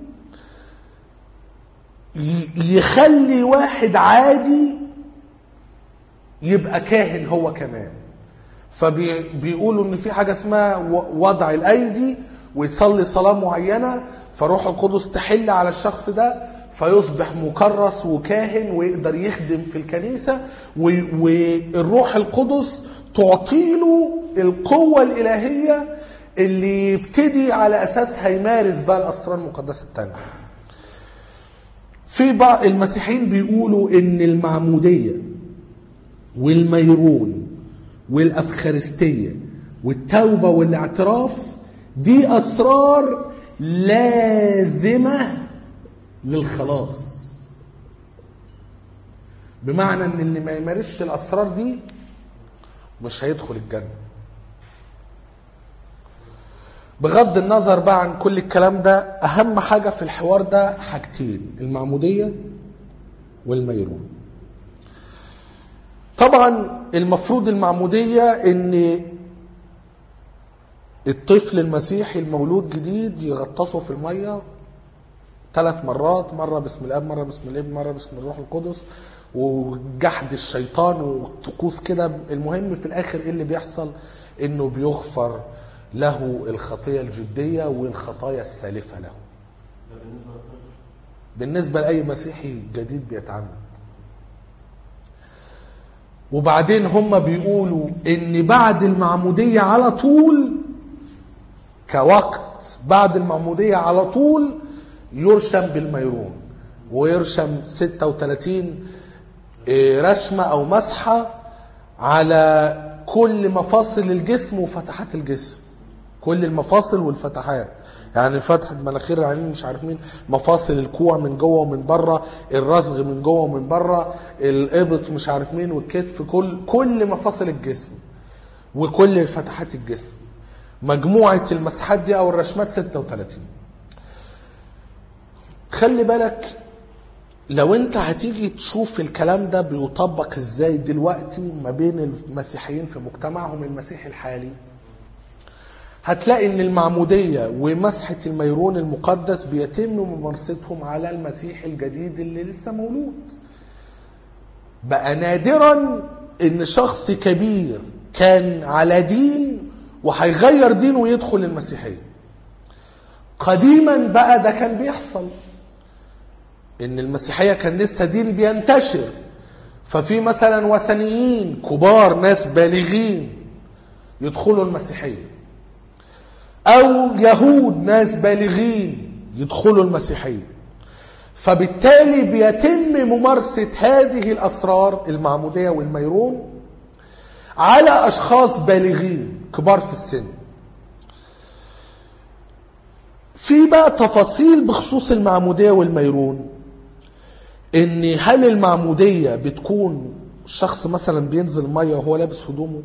يخلي واحد عادي يبقى كاهن هو كمان. فبيقولوا ان في حاجة اسمها وضع الايدي ويصلي صلاة معينة فروح القدس تحل على الشخص ده فيصبح مكرس وكاهن ويقدر يخدم في الكنيسة، والروح القدس تعطيله القوة الإلهية اللي يبتدي على أساسها يمارس بقى الأسرار المقدسة التانية. في بعض المسيحيين بيقولوا إن المعمودية والميرون والأفخارستية والتوبة والاعتراف دي أسرار لازمة للخلاص، بمعنى إن اللي ما يمارسش الأسرار دي مش هيدخل الجنة. بغض النظر بقى عن كل الكلام ده، أهم حاجة في الحوار ده حاجتين: المعمودية والميرون. طبعا المفروض المعمودية إن الطفل المسيحي المولود جديد يغطسه في المية ثلاث مرات، مرة باسم الاب، مرة باسم الابن، مرة باسم الروح القدس، وجحد الشيطان وطقوس كده. المهم في الاخر ايه اللي بيحصل؟ انه بيغفر له الخطية الجدية والخطايا السالفة له. بالنسبة لأي مسيحي جديد بيتعمد. وبعدين هم بيقولوا ان بعد المعمودية على طول، كوقت بعد المعمودية على طول يرشم بالميرون، ويرشم ستة وثلاثين رشمة او مسحة على كل مفاصل الجسم وفتحات الجسم، كل المفاصل والفتحات، يعني فتحة مناخير العينين مش عارف مين، مفاصل الكوع من جوه ومن بره، الرسغ من جوه ومن بره، الابط مش عارف مين، والكتف، كل كل مفاصل الجسم وكل فتحات الجسم. مجموعة المسحات دي او الرشمات ستة وثلاثين. خلي بالك لو انت هتيجي تشوف الكلام ده بيطبق ازاي دلوقتي ما بين المسيحيين في مجتمعهم المسيحي الحالي، هتلاقي ان المعمودية ومسحة الميرون المقدس بيتم ممارستهم على المسيح الجديد اللي لسه مولود. بقى نادرا ان شخص كبير كان على دين وهيغير دينه ويدخل المسيحية. قديما بقى ده كان بيحصل، ان المسيحية كان لسه دين بينتشر، ففي مثلا وثنيين كبار ناس بالغين يدخلوا المسيحية، او يهود ناس بالغين يدخلوا المسيحية. فبالتالي بيتم ممارسة هذه الاسرار المعمودية والميرون على اشخاص بالغين كبار في السن. في بقى تفاصيل بخصوص المعمودية والميرون، ان هل المعمودية بتكون شخص مثلا بينزل مية وهو لابس هدومه،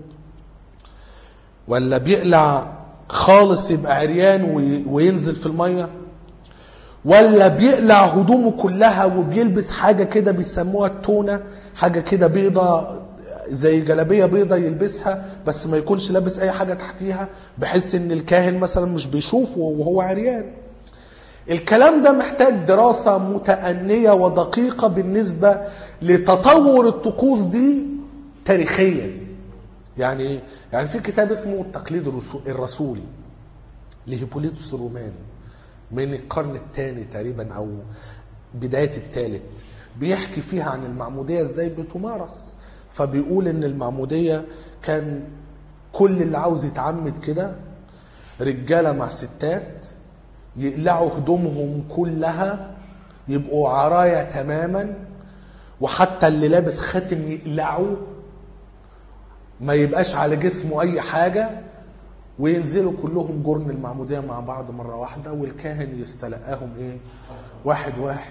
ولا بيقلع خالص يبقى عريان وينزل في المية، ولا بيقلع هدومه كلها وبيلبس حاجة كده بيسموها التونة، حاجة كده بيضة زي جلابية بيضة يلبسها بس ما يكونش لابس اي حاجة تحتيها بحيث ان الكاهن مثلا مش بيشوفه وهو عريان. الكلام ده محتاج دراسة متأنية ودقيقة بالنسبة لتطور الطقوس دي تاريخيا. يعني يعني في كتاب اسمه التقليد الرسولي لهيبوليتوس الروماني من القرن الثاني تقريبا او بداية الثالث، بيحكي فيها عن المعمودية ازاي بتمارس. فبيقول ان المعمودية كان كل اللي عاوز يتعمد كده رجالة مع ستات يقلعوا هدومهم كلها يبقوا عرايا تماما، وحتى اللي لابس خاتم يقلعوا ما يبقاش على جسمه اي حاجة، وينزلوا كلهم جرن المعمودية مع بعض مرة واحدة، والكاهن يستلقاهم ايه واحد واحد.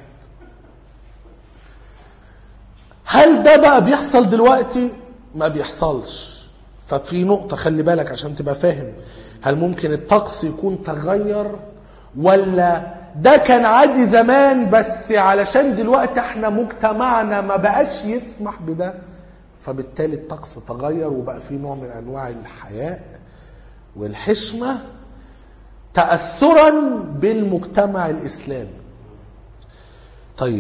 هل ده بقى بيحصل دلوقتي؟ ما بيحصلش. ففي نقطة خلي بالك عشان تبقى فاهم، هل ممكن الطقس يكون تغير، ولا ده كان عادي زمان بس علشان دلوقتي احنا مجتمعنا ما بقاش يسمح بده فبالتالي الطقس تغير وبقى فيه نوع من انواع الحياء والحشمة تأثرا بالمجتمع الإسلامي. طيب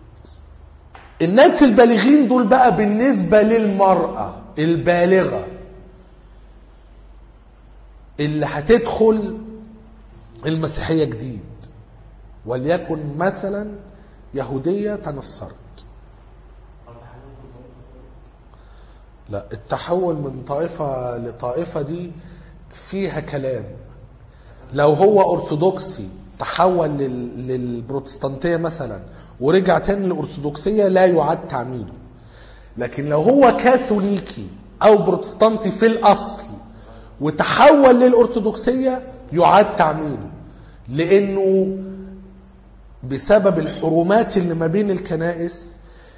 الناس البالغين دول بقى بالنسبة للمرأة البالغة اللي هتدخل المسيحية جديد، وليكن مثلا يهودية تنصرت، لا التحول من طائفة لطائفة دي فيها كلام. لو هو أرثوذكسي تحول للبروتستانتية مثلا ورجع تاني للأرثوذكسية لا يعاد تعميده. لكن لو هو كاثوليكي أو بروتستانتي في الأصل وتحول للأرثوذكسية يعاد تعميده، لأنه بسبب الحرمات اللي ما بين الكنائس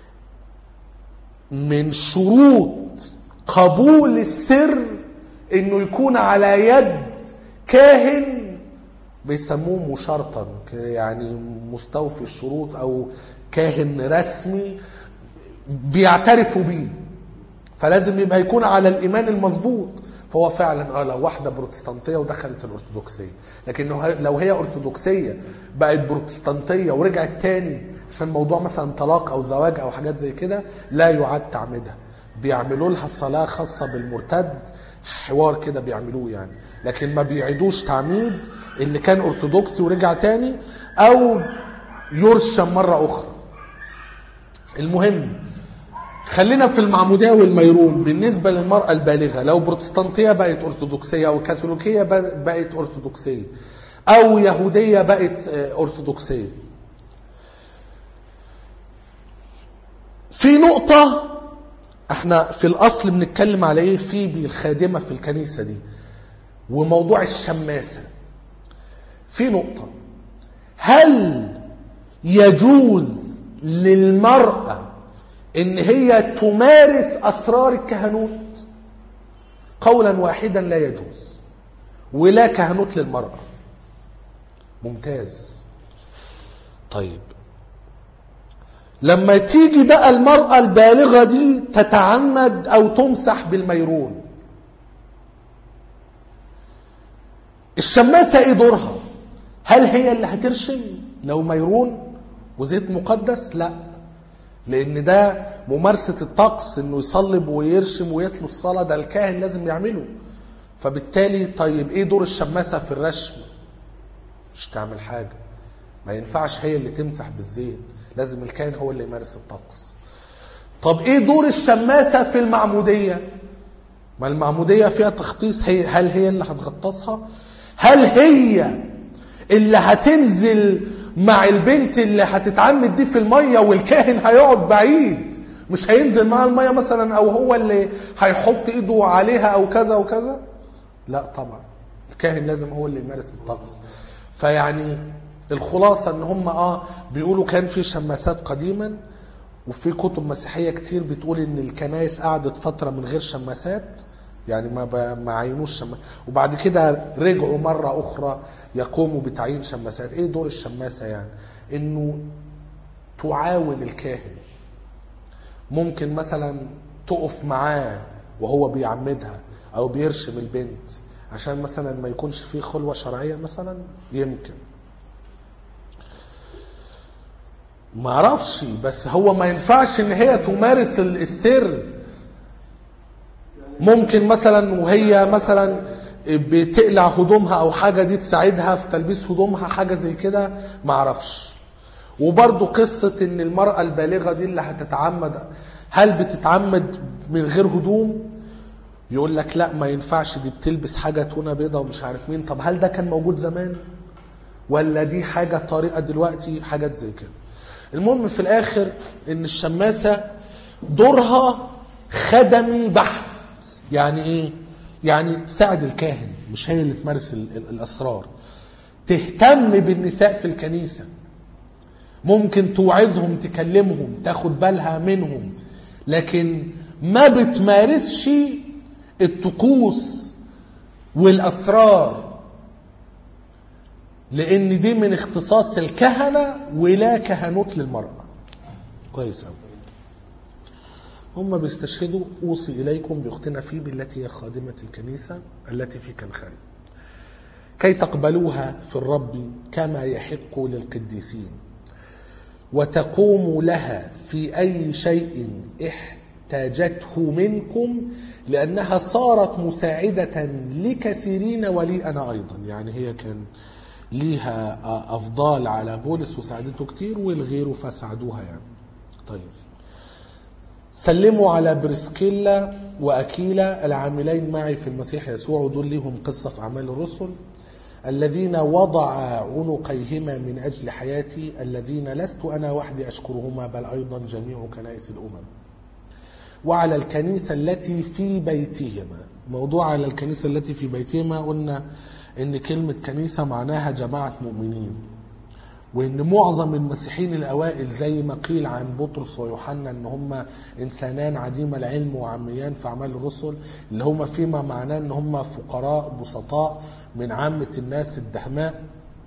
من شروط قبول السر انه يكون على يد كاهن بيسموه مشرطا، يعني مستوفي الشروط او كاهن رسمي بيعترفوا بيه، فلازم يبقى يكون على الايمان المظبوط. فهو فعلا اه لو واحده بروتستانتيه ودخلت الارثوذكسيه، لكن لو هي ارثوذكسيه بقت بروتستانتيه ورجعت تاني عشان موضوع مثلا طلاق او زواج او حاجات زي كده، لا يعاد تعميدها، بيعملوا لها صلاه خاصه بالمرتد، حوار كده بيعملوه يعني، لكن ما بيعيدوش تعميد اللي كان ارثوذكسي ورجع تاني او يرشم مره اخرى. المهم خلينا في المعمودية والميرون. بالنسبة للمرأة البالغة لو بروتستانتية بقت أرثوذكسية، أو كاثوليكية بقت أرثوذكسية، أو يهودية بقت أرثوذكسية. في نقطة احنا في الأصل بنتكلم على ايه في بالخادمة في الكنيسة دي، وموضوع الشماسة. في نقطة، هل يجوز للمرأة ان هي تمارس اسرار الكهنوت؟ قولا واحدا لا يجوز، ولا كهنوت للمرأة. ممتاز. طيب لما تيجي بقى المرأة البالغة دي تتعمد او تمسح بالميرون، الشماسة ايه دورها؟ هل هي اللي هترشم لو ميرون وزيت مقدس؟ لا، لان ده ممارسة الطقس، انه يصلب ويرشم ويتلو الصلاة، ده الكاهن لازم يعمله. فبالتالي طيب ايه دور الشماسة في الرشم؟ مش تعمل حاجة، ما ينفعش هي اللي تمسح بالزيت، لازم الكاهن هو اللي يمارس الطقس. طب ايه دور الشماسة في المعمودية؟ ما المعمودية فيها تخطيص، هي هل هي اللي هتغطسها؟ هل هي اللي هتنزل مع البنت اللي هتتعمد دي في المية والكاهن هيقعد بعيد مش هينزل مع المية مثلا، او هو اللي هيحط ايده عليها او كذا وكذا؟ لا طبعا، الكاهن لازم هو اللي يمارس الطقس. فيعني الخلاصة ان هم اه بيقولوا كان في شماسات قديما، وفي كتب مسيحية كتير بتقول ان الكنائس قعدت فترة من غير شماسات، يعني ما ما عينوش شماسات، وبعد كده رجعوا مرة اخرى يقوموا بتعيين شماسات. ايه دور الشماسة؟ يعني انه تعاون الكاهن، ممكن مثلا تقف معاه وهو بيعمدها او بيرشم البنت عشان مثلا ما يكونش فيه خلوة شرعية مثلا، يمكن ما اعرفش، بس هو ما ينفعش ان هي تمارس السر. ممكن مثلا وهي مثلا بتقلع هدومها او حاجة دي تساعدها في تلبيس هدومها، حاجة زي كده، ما اعرفش. وبرضو قصة ان المرأة البالغة دي اللي هتتعمد، هل بتتعمد من غير هدوم؟ يقول لك لا ما ينفعش، دي بتلبس حاجة تونة بيضة ومش عارف مين. طب هل ده كان موجود زمان ولا دي حاجة طريقة دلوقتي؟ حاجات زي كده. المهم في الاخر ان الشماسة دورها خدمي بحت. يعني ايه؟ يعني تساعد الكاهن، مش هي اللي تمارس الاسرار. تهتم بالنساء في الكنيسة، ممكن توعظهم، تكلمهم، تاخد بالها منهم، لكن ما بتمارسش الطقوس والاسرار، لان دي من اختصاص الكهنة ولا كهنوت للمرأة. كويس قوي. هم بيستشهدوا اوصي اليكم باختنا فيبي التي هي خادمة الكنيسة التي في كنخاري كي تقبلوها في الرب كما يحق للقديسين، وتقوموا لها في اي شيء احتاجته منكم، لانها صارت مساعدة لكثيرين ولي انا ايضا. يعني هي كان ليها افضال على بولس وساعدته كتير، والغيره فساعدوها يعني. طيب سلموا على بريسكيلا وأكيلا العاملين معي في المسيح يسوع، ودول لهم قصة في أعمال الرسل، الذين وضع عنقيهما من أجل حياتي، الذين لست أنا وحدي أشكرهما بل أيضا جميع كنائس الأمم. وعلى الكنيسة التي في بيتهما. موضوع على الكنيسة التي في بيتهما، قلنا إن كلمة كنيسة معناها جماعة مؤمنين، وإن معظم المسيحيين الأوائل زي ما قيل عن بطرس ويوحنا إن هم إنسانان عديم العلم وعميان في أعمال الرسل، اللي هم فيما معناه إن هم فقراء بسطاء من عامة الناس الدهماء.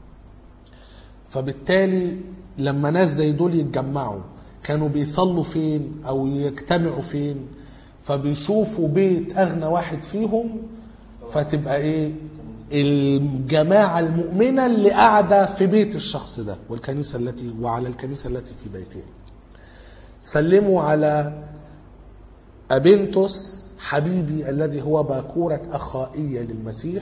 فبالتالي لما ناس زي دول يتجمعوا كانوا بيصلوا فين أو يجتمعوا فين؟ فبيشوفوا بيت أغنى واحد فيهم فتبقى ايه الجماعة المؤمنة اللي قاعدة في بيت الشخص ده والكنيسة التي وعلى الكنيسة التي في بيته. سلموا على أبنتس حبيبي الذي هو باكورة أخائية للمسيح.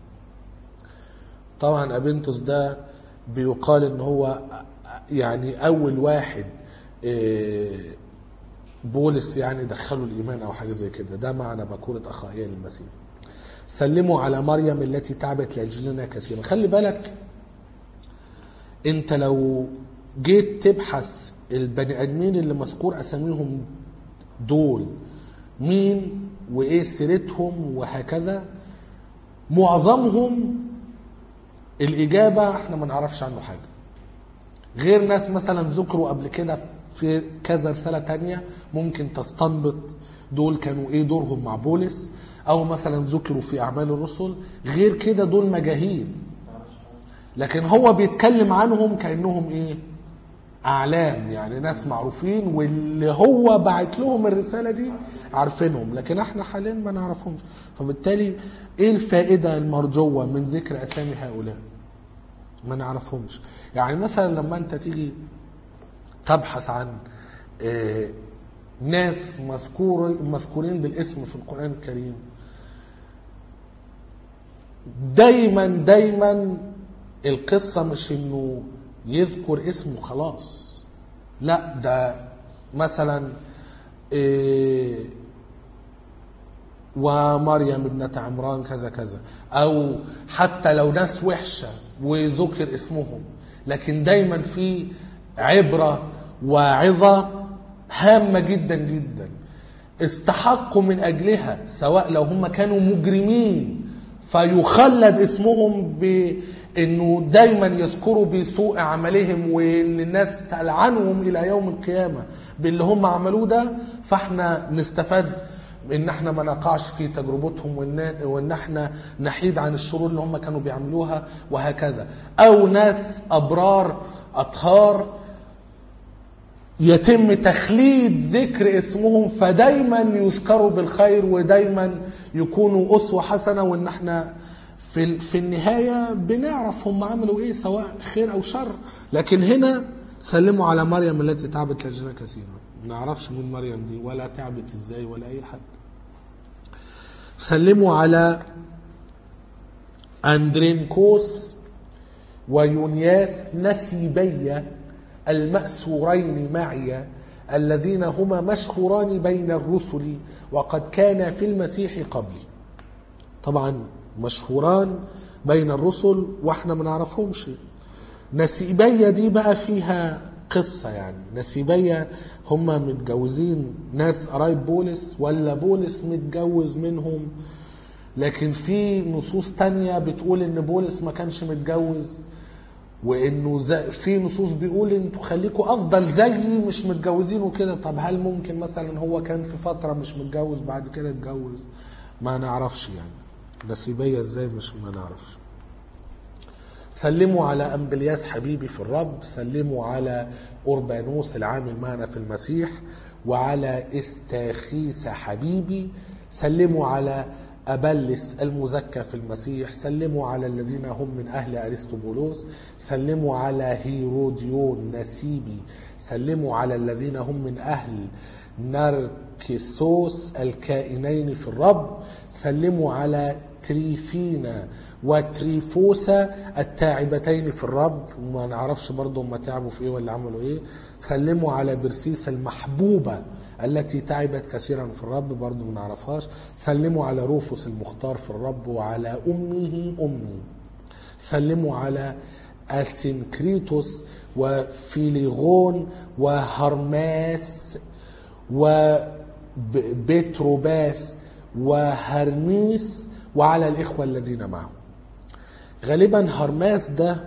طبعا أبنتس ده بيقال ان هو يعني اول واحد بولس يعني دخلوا الايمان او حاجه زي كده، ده معنى باكورة اخائية للمسيح. سلموا على مريم التي تعبت لاجلنا كثيرا. خلي بالك انت لو جيت تبحث البني ادمين اللي مذكور اساميهم دول مين وايه سيرتهم وهكذا، معظمهم الاجابه احنا ما نعرفش عنه حاجه، غير ناس مثلا ذكروا قبل كده في كذا رساله تانية ممكن تستنبط دول كانوا ايه دورهم مع بولس، او مثلا ذكروا في اعمال الرسل. غير كده دول مجاهيل، لكن هو بيتكلم عنهم كانهم ايه اعلام، يعني ناس معروفين واللي هو بعت لهم الرساله دي عارفينهم، لكن احنا حاليا ما نعرفهمش. فبالتالي ايه الفائده المرجوه من ذكر اسامي هؤلاء؟ ما نعرفهمش. يعني مثلا لما انت تيجي تبحث عن اه ناس مذكور مذكورين بالاسم في القرآن الكريم، دايما دايما القصة مش انه يذكر اسمه خلاص، لا ده مثلا اه ومريم ابنة عمران كذا كذا، او حتى لو ناس وحشة وذكر اسمهم، لكن دايما في عبرة وعظة هامة جدا جدا استحقوا من أجلها، سواء لو هم كانوا مجرمين فيخلد اسمهم بأنه دايما يذكروا بسوء عملهم وأن الناس تلعنهم إلى يوم القيامة باللي هم عملوه ده، فاحنا نستفاد ان احنا ما نقعش في تجربتهم وان احنا نحيد عن الشرور اللي هم كانوا بيعملوها وهكذا. او ناس ابرار اطهار يتم تخليد ذكر اسمهم فدايما يذكروا بالخير ودايما يكونوا اسوة حسنة، وان احنا في في النهاية بنعرف هم عملوا ايه سواء خير او شر. لكن هنا سلموا على مريم التي تعبت لاجلنا كثيرا، ما نعرفش مين مريم دي ولا تعبت ازاي ولا اي حاجة. سلموا على أندرينكوس ويونياس نسيبي المأسورين معي الذين هما مشهوران بين الرسل وقد كان في المسيح قبلي. طبعا مشهوران بين الرسل واحنا ما نعرفهمش. نسيبية دي بقى فيها قصة، يعني نسيبية هما متجوزين ناس قرايب بولس ولا بولس متجوز منهم، لكن في نصوص تانية بتقول ان بولس ما كانش متجوز، وانه في نصوص بيقول انتوا خليكوا افضل زيي مش متجوزين وكده. طب هل ممكن مثلا هو كان في فترة مش متجوز بعد كده اتجوز؟ ما نعرفش يعني نسيبية ازاي مش ما نعرفش. سلموا على أمبلياس حبيبي في الرب، سلموا على أوربانوس العامل معنا في المسيح، وعلى استاخيس حبيبي، سلموا على أبلس المزكى في المسيح، سلموا على الذين هم من أهل أرسطبولوس، سلموا على هيروديون نسيبي، سلموا على الذين هم من أهل ناركسوس الكائنين في الرب، سلموا على تريفينا وتريفوسا التاعبتين في الرب، وما نعرفش برضه هم تعبوا في ايه ولا عملوا ايه. سلموا على برسيس المحبوبة التي تعبت كثيرا في الرب، برضه ما نعرفهاش. سلموا على روفوس المختار في الرب وعلى أمه أمي. سلموا على أسينكريتوس وفيليغون وهرماس وبيتروباس وهرميس وعلى الإخوة الذين معه. غالبا هرماس ده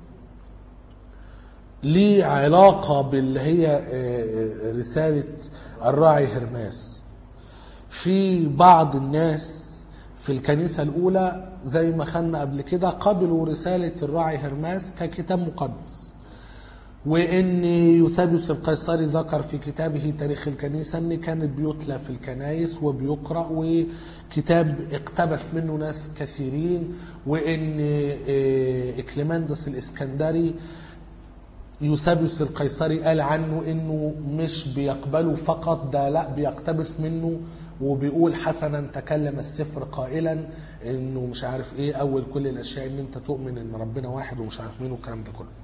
ليه علاقة باللي هي رسالة الراعي هرماس. في بعض الناس في الكنيسة الأولى زي ما خلنا قبل كده قبلوا رسالة الراعي هرماس ككتاب مقدس، وان يوسابيوس القيصري ذكر في كتابه تاريخ الكنيسة ان كانت بيتلى في الكنائس وبيقرأ، وكتاب اقتبس منه ناس كثيرين. وان إكليماندس الاسكندري يوسابيوس القيصري قال عنه انه مش بيقبله فقط ده، لا بيقتبس منه، وبيقول حسنا تكلم السفر قائلا انه مش عارف ايه اول كل الاشياء ان انت تؤمن ان ربنا واحد ومش عارف مين والكلام ده كله.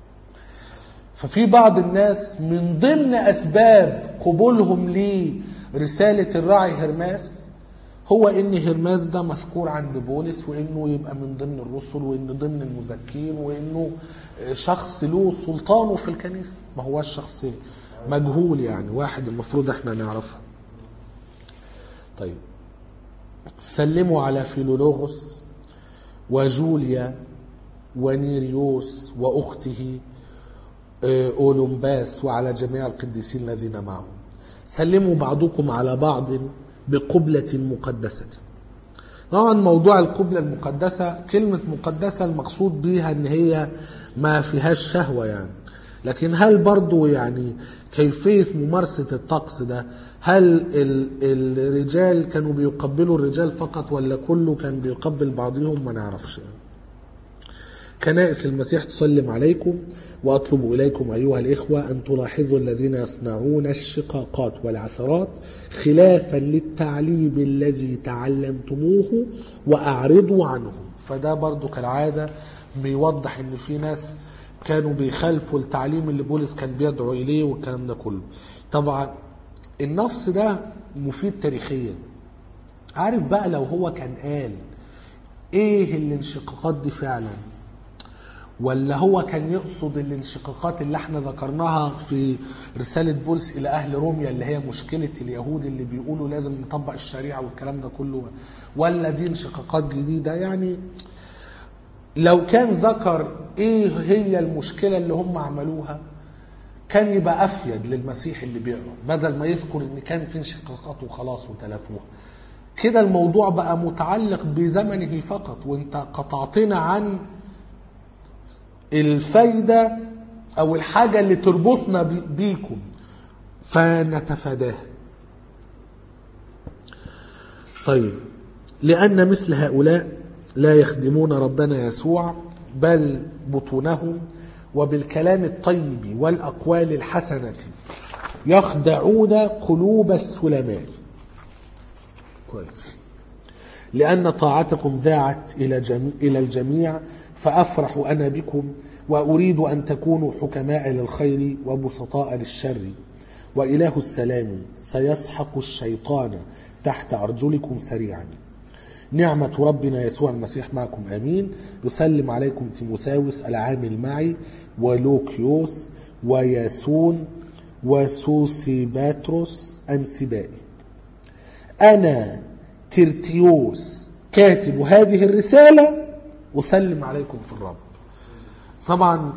ففي بعض الناس من ضمن اسباب قبولهم لرسالة الراعي هرماس هو ان هرماس ده مذكور عند بولس، وانه يبقى من ضمن الرسل، وانه ضمن المزكين، وانه شخص له سلطانه في الكنيسة. ما هو الشخص مجهول يعني، واحد المفروض احنا نعرفه. طيب، سلموا على فيلولوغوس وجوليا ونيريوس وأخته أولمباس وعلى جميع القديسين الذين معهم. سلموا بعضكم على بعض بقبلة مقدسة. طبعا موضوع القبلة المقدسة، كلمة مقدسة المقصود بيها ان هي ما فيهاش شهوة يعني، لكن هل برضو يعني كيفية ممارسة الطقس ده، هل الرجال كانوا بيقبلوا الرجال فقط ولا كله كان بيقبل بعضهم؟ ما نعرفش يعني. كنائس المسيح تسلم عليكم، وأطلب إليكم أيها الإخوة أن تلاحظوا الذين يصنعون الشقاقات والعثرات خلافا للتعليم الذي تعلمتموه وأعرضوا عنه. فده برضو كالعادة بيوضح ان في ناس كانوا بيخالفوا التعليم اللي بولس كان بيدعو إليه والكلام ده كله. طبعا النص ده مفيد تاريخيا. عارف بقى لو هو كان قال ايه الانشقاقات دي فعلا، ولا هو كان يقصد الانشقاقات اللي احنا ذكرناها في رسالة بولس إلى أهل روميا اللي هي مشكلة اليهود اللي بيقولوا لازم نطبق الشريعة والكلام ده كله، ولا دي انشقاقات جديدة يعني. لو كان ذكر ايه هي المشكلة اللي هم عملوها كان يبقى أفيد للمسيح اللي بيقرأ، بدل ما يذكر ان كان في انشقاقات وخلاص وتلافوها. كده الموضوع بقى متعلق بزمنه فقط، وانت قطعتنا عن الفايدة او الحاجة اللي تربطنا بيكم فنتفاداها. طيب، لأن مثل هؤلاء لا يخدمون ربنا يسوع بل بطونهم، وبالكلام الطيب والأقوال الحسنة يخدعون قلوب السلماء. كويس. لأن طاعتكم ذاعت إلى جميع إلى الجميع، فأفرح أنا بكم، وأريد أن تكونوا حكماء للخير وبسطاء للشر، وإله السلام سيسحق الشيطان تحت أرجلكم سريعا. نعمة ربنا يسوع المسيح معكم آمين. يسلم عليكم تيموثاوس العامل معي، ولوكيوس وياسون وسوسيباتروس أنسبائي. أنا ترتيوس كاتب هذه الرسالة أسلم عليكم في الرب. طبعا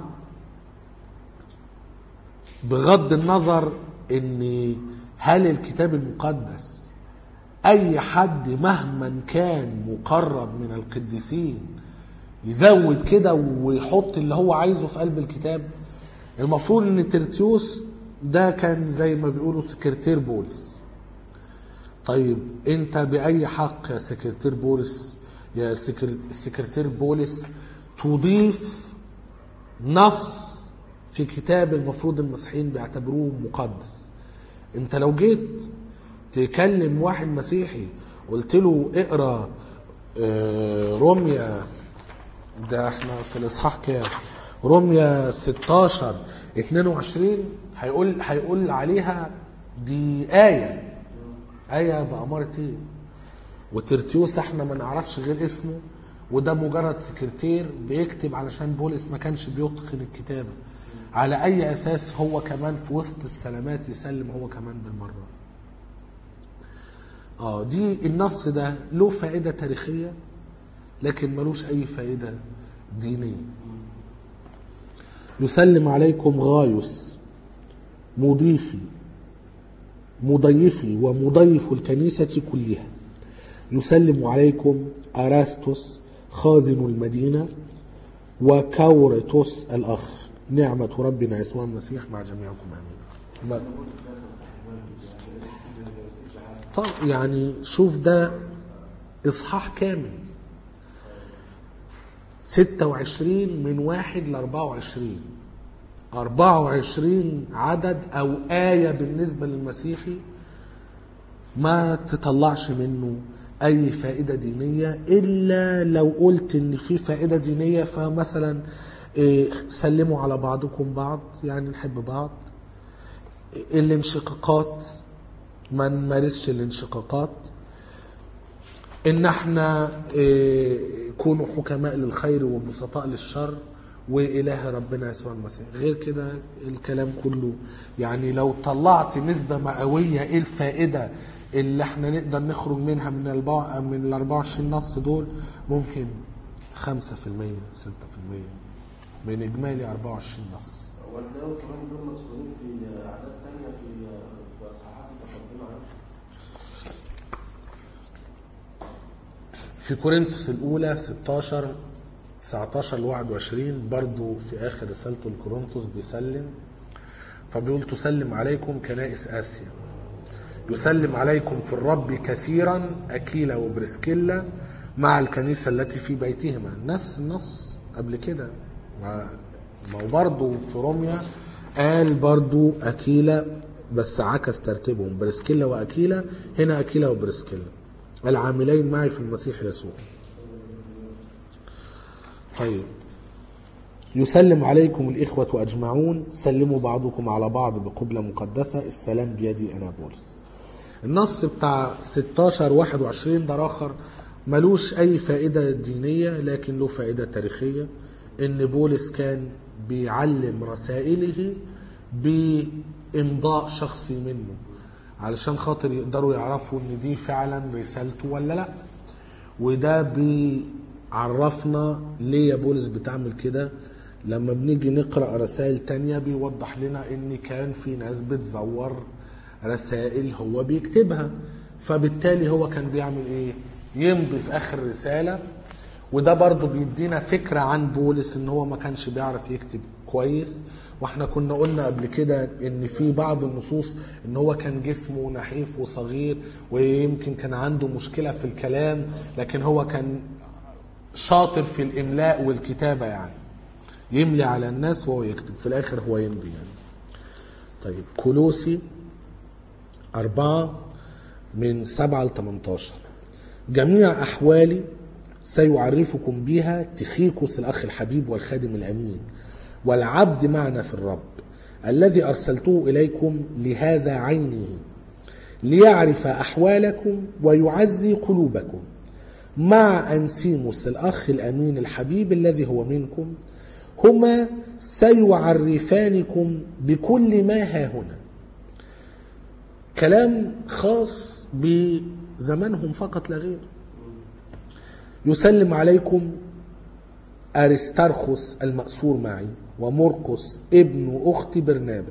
بغض النظر ان هل الكتاب المقدس اي حد مهما كان مقرب من القديسين يزود كده ويحط اللي هو عايزه في قلب الكتاب. المفروض ان ترتيوس ده كان زي ما بيقولوا سكرتير بولس. طيب انت بأي حق يا سكرتير بولس يا سكرتير بولس تضيف نص في كتاب المفروض المسيحيين بيعتبروه مقدس؟ انت لو جيت تكلم واحد مسيحي قلت له اقرا روميا، ده احنا في الاصحاح كام، روميا ستاشر اتنين وعشرين، هيقول هيقول عليها دي آية آية بأمارة ايه؟ وترتيوس احنا ما نعرفش غير اسمه، وده مجرد سكرتير بيكتب علشان بولس ما كانش بيتقن الكتابة. على اي اساس هو كمان في وسط السلامات يسلم هو كمان بالمرة؟ اه دي النص ده له فائدة تاريخية لكن ملوش اي فائدة دينية. يسلم عليكم غايوس مضيفي مضيفي ومضيف الكنيسة كلها. يسلم عليكم أراستوس خازن المدينة، وكورتوس الأخ، نعمة ربنا يسوع المسيح مع جميعكم آمين. طب يعني شوف ده إصحاح كامل ستة وعشرين من واحد لأربعة وعشرين، أربعة وعشرين عدد أو آية بالنسبة للمسيحي ما تطلعش منه أي فائدة دينية، إلا لو قلت إن في فائدة دينية فمثلا إيه سلموا على بعضكم بعض، يعني نحب بعض. الانشقاقات ما نمارسش الانشقاقات، إن احنا إيه كونوا حكماء للخير وبسطاء للشر وإله ربنا يسوع المسيح. غير كده الكلام كله يعني لو طلعت نسبة مئوية إيه الفائدة اللي احنا نقدر نخرج منها من البع... من ال أربعة وعشرين نص دول، ممكن خمسة في المية ستة في المية من إجمالي أربعة وعشرين نص. وهتلاقوا كمان دول مسؤولين في أعداد تانية في في أصحاحات متقدمة عنها. في كورنثوس الأولى ستاشر تسعتاشر ل واحد وعشرين برضو في آخر رسالته لكورنثوس بيسلم، فبيقول تسلم عليكم كنائس آسيا، يسلم عليكم في الرب كثيرا أكيلا وبرسكيلا مع الكنيسة التي في بيتهما. نفس النص قبل كده، ما هو برضو في روميا قال برضو أكيلا بس عكس ترتيبهم، برسكيلا وأكيلا، هنا أكيلا وبرسكيلا العاملين معي في المسيح يسوع. طيب يسلم عليكم الإخوة أجمعون، سلموا بعضكم على بعض بقبلة مقدسة، السلام بيدي أنا بولس. النص بتاع ستاشر واحد وعشرين ده آخر ملوش أي فائدة دينية لكن له فائدة تاريخية، إن بولس كان بيعلم رسائله بإمضاء شخصي منه علشان خاطر يقدروا يعرفوا إن دي فعلا رسالته ولا لأ. وده بيعرفنا ليه يا بولس بتعمل كده. لما بنيجي نقرأ رسائل تانية بيوضح لنا إن كان في ناس بتزور رسائل هو بيكتبها، فبالتالي هو كان بيعمل ايه؟ يمضي في اخر رسالة. وده برضو بيدينا فكرة عن بولس ان هو ما كانش بيعرف يكتب كويس، واحنا كنا قلنا قبل كده ان في بعض النصوص ان هو كان جسمه نحيف وصغير ويمكن كان عنده مشكلة في الكلام، لكن هو كان شاطر في الاملاء والكتابة، يعني يملي على الناس وهو يكتب، في الاخر هو يمضي يعني. طيب كولوسي أربعة من سبعة لتمنتاشر، جميع أحوالي سيعرفكم بها تخيكوس الأخ الحبيب والخادم الأمين والعبد معنا في الرب الذي أرسلته إليكم لهذا عينه، ليعرف أحوالكم ويعزي قلوبكم، مع أنسيموس الأخ الأمين الحبيب الذي هو منكم، هما سيعرفانكم بكل ما ها هنا. كلام خاص بزمانهم فقط لا غير. يسلم عليكم أرسترخس المأسور معي ومرقس ابن أخت برنابا.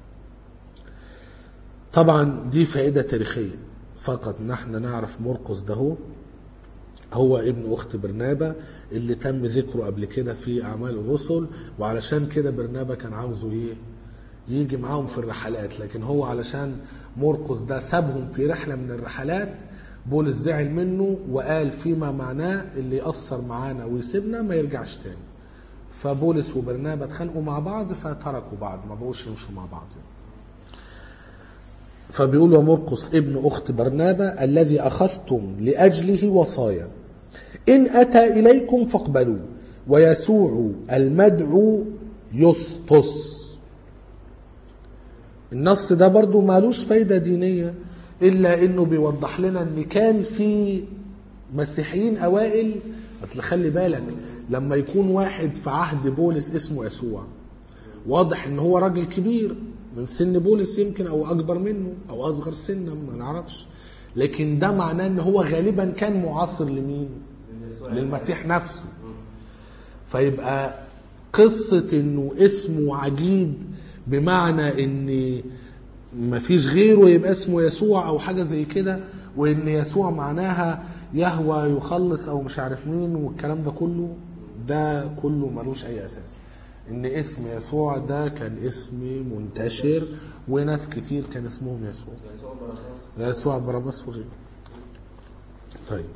طبعا دي فائدة تاريخية فقط، نحن نعرف مرقس ده هو, هو ابن أخت برنابا اللي تم ذكره قبل كده في أعمال الرسل، وعلشان كده برنابا كان عاوزه ايه يجي معاهم في الرحلات، لكن هو علشان مرقس ده سابهم في رحلة من الرحلات بولس زعل منه وقال فيما معناه اللي يأثر معانا ويسيبنا ما يرجعش تاني. فبولس وبرنابا اتخانقوا مع بعض فتركوا بعض، ما بقوش يمشوا مع بعض. فبيقول ومرقس ابن أخت برنابا الذي أخذتم لأجله وصايا، إن أتى إليكم فاقبلوا، ويسوع المدعو يسطس. النص ده برضو مالوش فايدة دينية إلا إنه بيوضح لنا إن كان في مسيحيين أوائل. أصل خلي بالك لما يكون واحد في عهد بولس اسمه يسوع، واضح إن هو راجل كبير من سن بولس يمكن، أو أكبر منه أو أصغر سنا ما نعرفش، لكن ده معناه إن هو غالبا كان معاصر لمين؟ للمسيح نفسه. فيبقى قصة إنه اسمه عجيب بمعنى ان مفيش غيره يبقى اسمه يسوع او حاجة زي كده، وان يسوع معناها يهوى يخلص او مش عارف مين، والكلام ده كله ده كله ملوش اي اساس. ان اسم يسوع ده كان اسم منتشر وناس كتير كان اسمهم يسوع. يسوع باراباس وغيره. طيب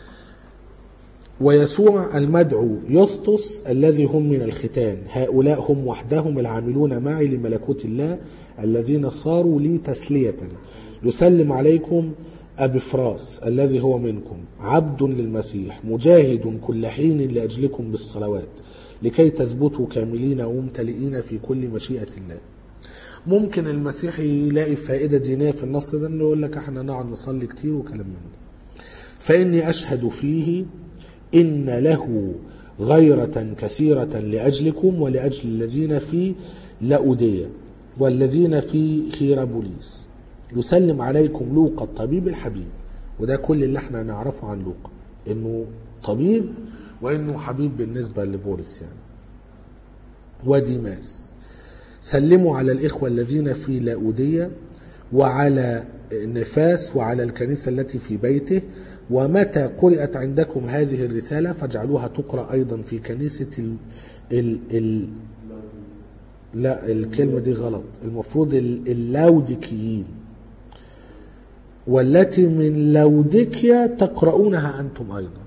ويسوع المدعو يسطس الذي هم من الختان، هؤلاء هم وحدهم العاملون معي لملكوت الله الذين صاروا لي تسلية. يسلم عليكم أبفراس الذي هو منكم، عبد للمسيح مجاهد كل حين لأجلكم بالصلوات لكي تثبتوا كاملين وممتلئين في كل مشيئة الله. ممكن المسيحي يلاقي فائدة دينية في النص ده، انه يقول لك احنا نقعد نصلي كتير وكلام من ده. فإني أشهد فيه إن له غيرة كثيرة لأجلكم ولأجل الذين في لأودية والذين في هيرابوليس. يسلم عليكم لوقا الطبيب الحبيب. وده كل اللي احنا نعرفه عن لوقا، انه طبيب وانه حبيب بالنسبة لبولس يعني. وديماس. سلموا على الإخوة الذين في لأودية وعلى نفاس وعلى الكنيسة التي في بيته. ومتى قرأت عندكم هذه الرسالة فاجعلوها تقرأ أيضا في كنيسة ال ال ال لا الكلمة دي غلط، المفروض اللاوديكيين، والتي من لوديكيا تقرؤونها أنتم أيضا.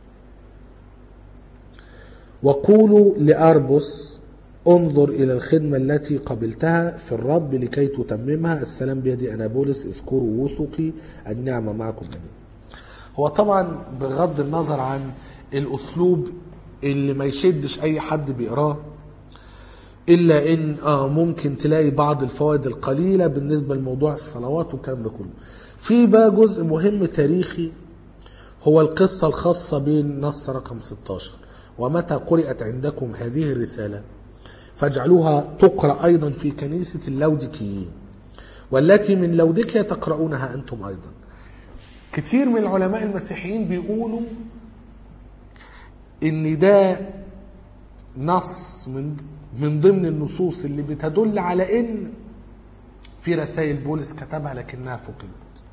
وقولوا لأربس انظر إلى الخدمة التي قبلتها في الرب لكي تتممها. السلام بيدي أنا بولس، اذكروا وثقي النعمة معكم أمين. هو طبعا بغض النظر عن الأسلوب اللي ما يشدش أي حد بيقراه، إلا إن آه ممكن تلاقي بعض الفوائد القليلة بالنسبة لموضوع الصلوات والكلام ده كله. في بقى جزء مهم تاريخي هو القصة الخاصة بين نص رقم ستة عشر. ومتى قرأت عندكم هذه الرسالة فاجعلوها تقرأ أيضا في كنيسة اللوديكيين والتي من لوديكيا تقرؤونها أنتم أيضا. كتير من العلماء المسيحيين بيقولوا إن ده نص من من ضمن النصوص اللي بتدل على إن في رسائل بولس كتبها لكنها فقدت.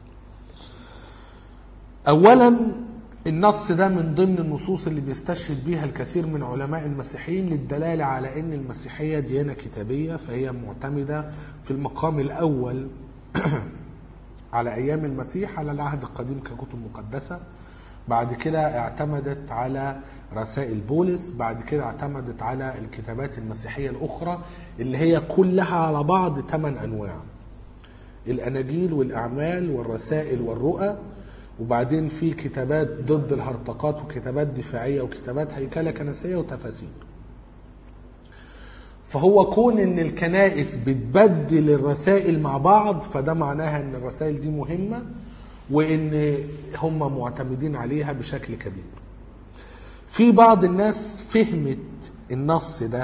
أولا النص ده من ضمن النصوص اللي بيستشهد بيها الكثير من علماء المسيحيين للدلالة على أن المسيحية ديانة كتابية، فهي معتمدة في المقام الأول على أيام المسيح على العهد القديم ككتب مقدسة. بعد كده اعتمدت على رسائل بولس، بعد كده اعتمدت على الكتابات المسيحية الأخرى اللي هي كلها على بعض ثمان أنواع: الأناجيل والأعمال والرسائل والرؤى، وبعدين في كتابات ضد الهرطقات وكتابات دفاعية وكتابات هيكلة كنسية وتفاسير. فهو كون ان الكنائس بتبدل الرسائل مع بعض فده معناها ان الرسائل دي مهمة وان هم معتمدين عليها بشكل كبير. في بعض الناس فهمت النص ده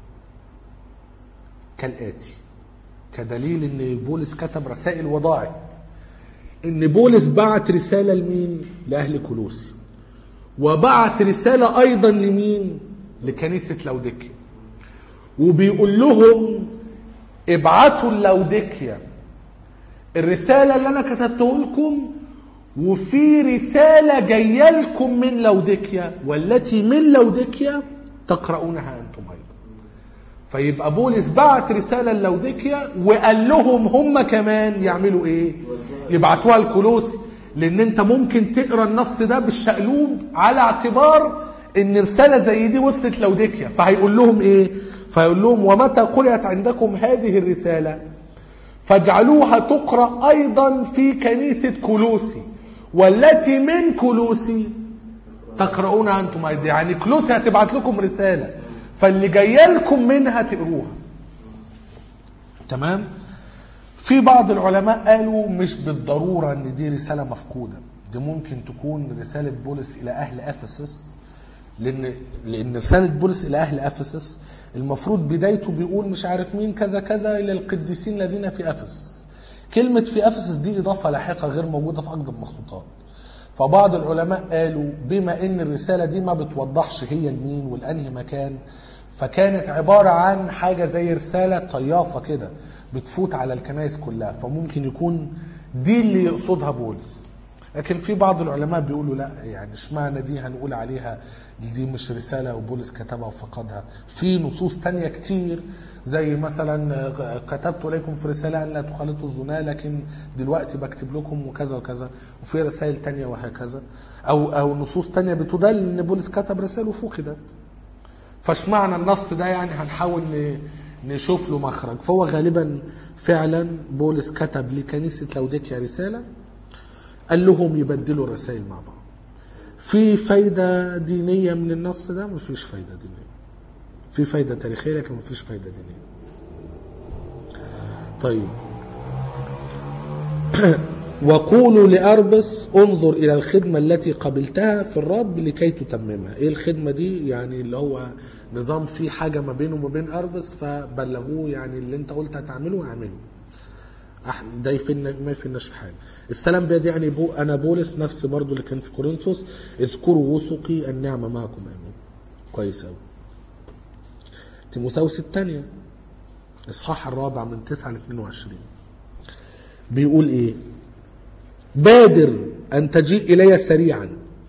كالآتي كدليل ان بولس كتب رسائل وضاعت، ان بولس بعت رسالة لمين؟ لأهل كولوسي، وبعت رسالة ايضا لمين؟ لكنيسة لوديكيا، وبيقول لهم ابعتوا لوديكيا الرسالة اللي انا كتبته لكم، وفي رسالة جاية لكم من لوديكيا والتي من لوديكيا تقرؤونها انتم ايضا. فيبقى بولس بعت رسالة للوديكيا وقال لهم هم كمان يعملوا ايه؟ يبعتوها لكولوسي، لان انت ممكن تقرا النص ده بالشقلوب على اعتبار ان رسالة زي دي وصلت لوديكيا، فهيقول لهم ايه؟ فيقول لهم ومتى قرأت عندكم هذه الرسالة فاجعلوها تقرأ ايضا في كنيسة كولوسي والتي من كولوسي تقرؤونها انتم ايضا. يعني كولوسي هتبعت لكم رسالة، فاللي جايه لكم منها تقروها. تمام؟ في بعض العلماء قالوا مش بالضرورة ان دي رسالة مفقودة، دي ممكن تكون رسالة بولس الى اهل افسس، لان لان رسالة بولس الى اهل افسس المفروض بدايته بيقول مش عارف مين كذا كذا الى القديسين الذين في افسس. كلمة في افسس دي اضافة لاحقة غير موجودة في اقدم مخطوطات. فبعض العلماء قالوا بما ان الرسالة دي ما بتوضحش هي لمين والانهي مكان، فكانت عبارة عن حاجة زي رسالة طيافة كده بتفوت على الكنائس كلها، فممكن يكون دي اللي يقصدها بولس. لكن في بعض العلماء بيقولوا لا، يعني اشمعنى دي هنقول عليها دي مش رسالة وبولس كتبها وفقدها؟ في نصوص تانية كتير زي مثلا كتبت إليكم في رسالة أن لا تخالطوا الزنا لكن دلوقتي بكتب لكم وكذا وكذا، وفي رسائل تانية وهكذا، أو أو نصوص تانية بتدل أن بولس كتب رسالة وفقدت. فاشمعنى النص ده يعني هنحاول نشوف له مخرج. فهو غالبا فعلا بولس كتب لكنيسة لوديكيا رسالة قال لهم يبدلوا الرسائل مع بعض. في فايدة دينية من النص ده؟ مفيش فايدة دينية. في فايدة تاريخية لكن مفيش فايدة دينية. طيب وقولوا لأربس انظر إلى الخدمة التي قبلتها في الرب لكي تتممها. إيه الخدمة دي؟ يعني اللي هو نظام فيه حاجة ما بينه وما بين أربس فبلغوه يعني اللي انت قلت هتعمله اعمله. ده يفيدنا ما يفيدناش في حاجة. السلام بيدي يعني بو أنا بولس نفسي برضو اللي كان في كورنثوس اذكروا وثقي النعمة معكم آمين. كويس أوي. تيموثاوس الثانية إصحاح الرابع من تسعة ل اثنين وعشرين بيقول إيه؟ بادر أن تجيء إلي سريعا.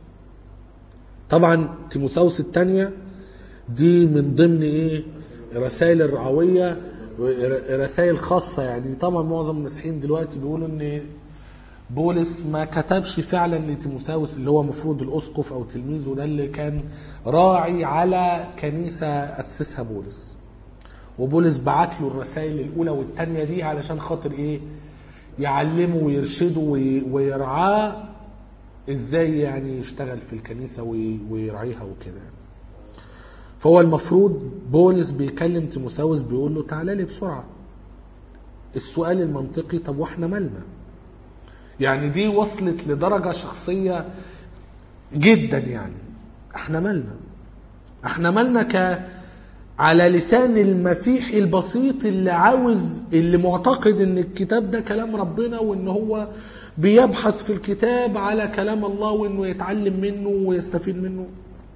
طبعا تيموثاوس الثانية دي من ضمن إيه؟ رسائل الرعوية، رسائل خاصة. يعني طبعا معظم المسيحيين دلوقتي بيقولوا ان بولس ما كتبش فعلا لتيموثاوس اللي هو مفروض الاسقف او تلميذه، ده اللي كان راعي على كنيسة اسسها بولس، وبولس بعت له الرسائل الاولى والثانية دي علشان خاطر ايه؟ يعلمه ويرشده ويرعاه ازاي يعني يشتغل في الكنيسة ويرعيها وكده. فهو المفروض بولس بيكلم تيموثاوس بيقول له تعالى لي بسرعة. السؤال المنطقي طب واحنا مالنا؟ يعني دي وصلت لدرجة شخصية جدا. يعني احنا مالنا؟ احنا مالنا ك على لسان المسيحي البسيط اللي عاوز اللي معتقد ان الكتاب ده كلام ربنا وان هو بيبحث في الكتاب على كلام الله وانه يتعلم منه ويستفيد منه.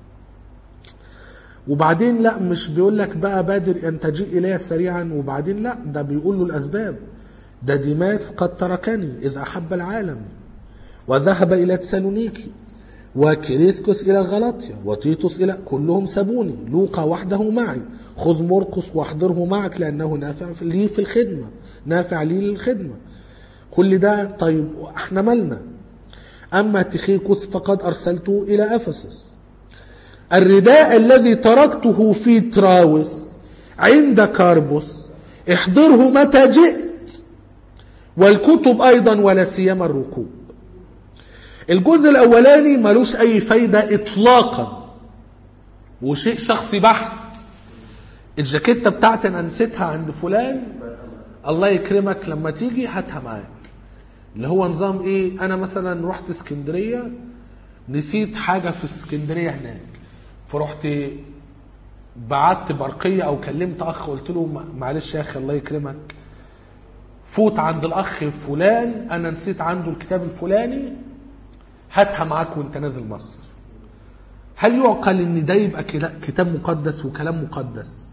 وبعدين لا، مش بيقول لك بقى بادر ان تجيء الي سريعا وبعدين لا، ده بيقول له الاسباب. ده ديماس قد تركني اذ احب العالم وذهب الى تسالونيكي وكريسكوس الى غلاطيا وتيتوس الى كلهم سابوني، لوقا وحده معي، خذ مرقس واحضره معك لانه نافع لي في الخدمه، نافع لي للخدمه. كل ده طيب احنا مالنا؟ اما تيخيكوس فقد ارسلته الى افسس. الرداء الذي تركته في تراوس عند كاربوس احضره متى جئت، والكتب ايضا ولا سيما الركوب. الجزء الاولاني ملوش اي فايدة اطلاقا وشيء شخصي بحت. الجاكيتة بتاعتي انا نسيتها عند فلان، الله يكرمك لما تيجي هاتها معاك. اللي هو نظام ايه؟ انا مثلا رحت اسكندرية نسيت حاجة في اسكندرية هناك، فرحت بعت برقية او كلمت اخ قلت له معلش يا اخي الله يكرمك فوت عند الاخ فلان انا نسيت عنده الكتاب الفلاني هاتها معاك وانت نازل مصر. هل يعقل ان ده يبقى كتاب مقدس وكلام مقدس؟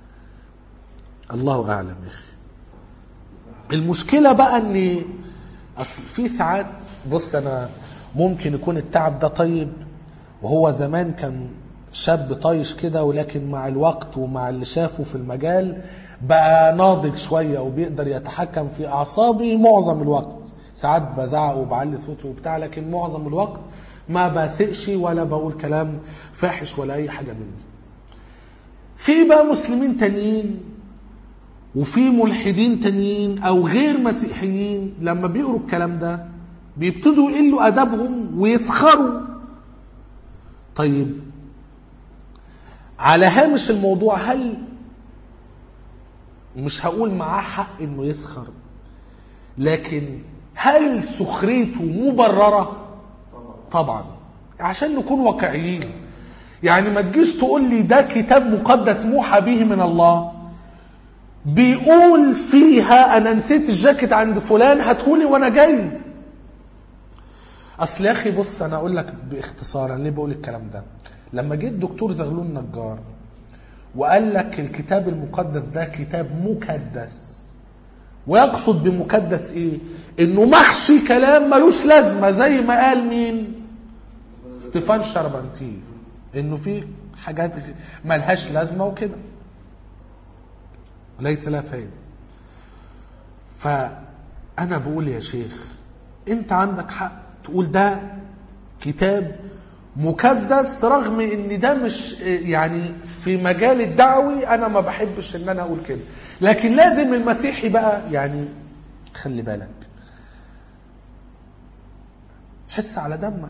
الله اعلم يا اخي. المشكلة بقى ان اصل في ساعات، بص انا ممكن يكون التعب ده طيب وهو زمان كان شاب طايش كده، ولكن مع الوقت ومع اللي شافه في المجال بقى ناضج شوية وبيقدر يتحكم في أعصابي معظم الوقت. ساعات بزعق وبعلي صوتي وبتاع، لكن معظم الوقت ما بسقش ولا بقول كلام فاحش ولا أي حاجة من دي. في بقى مسلمين تانيين وفي ملحدين تانيين أو غير مسيحيين لما بيقروا الكلام ده بيبتدوا يقلوا أدبهم ويسخروا. طيب على هامش الموضوع، هل مش هقول معاه حق انه يسخر، لكن هل سخريته مبررة؟ طبعا، عشان نكون واقعيين. يعني ما تجيش تقول لي ده كتاب مقدس موحى به من الله بيقول فيها انا نسيت الجاكيت عند فلان هاتهولي وانا جاي. اصل يا اخي بص انا اقول لك باختصار ليه بقول الكلام ده. لما جيت دكتور زغلول نجار وقال لك الكتاب المقدس ده كتاب مكدس ويقصد بمكدس ايه؟ انه محشي كلام ملوش لازمة، زي ما قال مين؟ ستيفان شربنتين، انه في حاجات ملهاش لازمة وكده ليس لها فايدة. فأنا بقول يا شيخ انت عندك حق تقول ده كتاب مكدس، رغم ان ده مش يعني في مجال الدعوي انا ما بحبش ان انا اقول كده، لكن لازم المسيحي بقى يعني خلي بالك، حس على دمك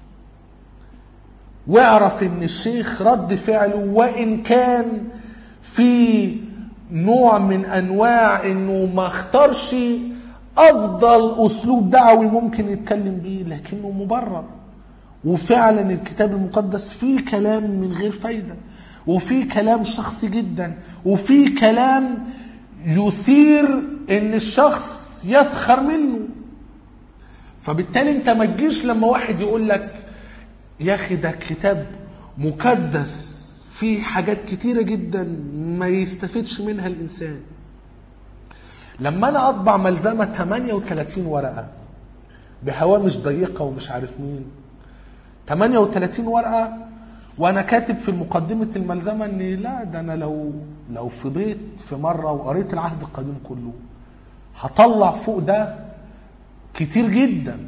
واعرف ان الشيخ رد فعله وان كان في نوع من انواع انه ما اختارش افضل اسلوب دعوي ممكن يتكلم بيه، لكنه مبرر. وفعلا الكتاب المقدس فيه كلام من غير فايدة، وفيه كلام شخصي جدا، وفيه كلام يثير ان الشخص يسخر منه. فبالتالي انت ما تجيش لما واحد يقول لك يا اخي ده كتاب مقدس فيه حاجات كتيرة جدا ما يستفيدش منها الانسان. لما انا اطبع ملزمة ثمانية وثلاثين ورقة بهوامش ضيقة ومش عارف مين، ثمانية وثلاثين ورقة، وانا كاتب في مقدمة الملزمة ان لا ده انا لو لو فضيت في مرة وقريت العهد القديم كله هطلع فوق ده كتير جدا.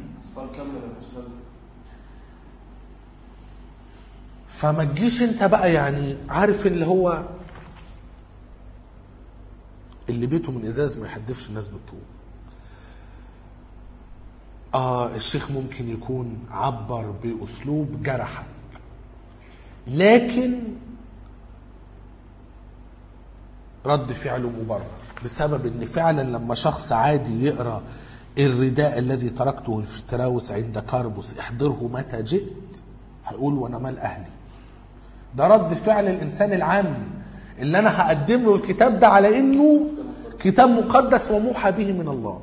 فما تجيش انت بقى يعني عارف اللي هو اللي بيته من ازاز ما يحدفش الناس بالطوب. اه الشيخ ممكن يكون عبر باسلوب جرحك، لكن رد فعله مبرر بسبب ان فعلا لما شخص عادي يقرا الرداء الذي تركته في تراوس عند كاربوس احضره متى جئت، هيقول وانا مال اهلي. ده رد فعل الانسان العامي اللي انا هقدم له الكتاب ده على انه كتاب مقدس وموحى به من الله.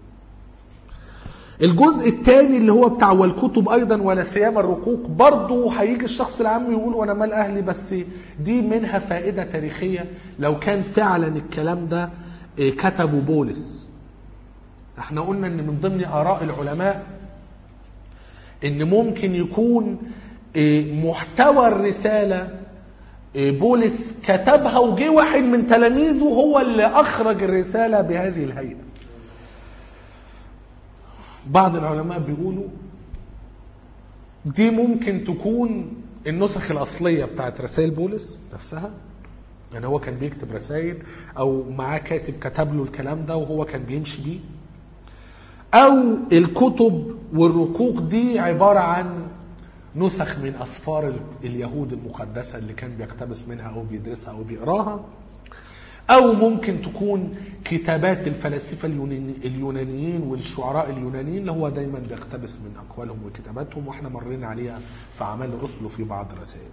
الجزء الثاني اللي هو بتاع والكتب ايضا ولا سيما الرقوق، برضه هيجي الشخص العام يقول وانا مال اهلي، بس دي منها فائده تاريخيه لو كان فعلا الكلام ده كتبه بولس. احنا قلنا ان من ضمن اراء العلماء ان ممكن يكون محتوى الرساله بولس كتبها وجه واحد من تلاميذه هو اللي اخرج الرساله بهذه الهيئه. بعض العلماء بيقولوا دي ممكن تكون النسخ الأصلية بتاعت رسائل بولس نفسها، يعني هو كان بيكتب رسائل أو معاه كاتب كتب له الكلام ده وهو كان بيمشي بيه، أو الكتب والرقوق دي عبارة عن نسخ من أسفار اليهود المقدسة اللي كان بيقتبس منها أو بيدرسها أو بيقراها، أو ممكن تكون كتابات الفلاسفة اليونانيين والشعراء اليونانيين اللي هو دايما بيقتبس من أقوالهم وكتاباتهم، وإحنا مرينا عليها في أعمال الرسل في بعض الرسائل.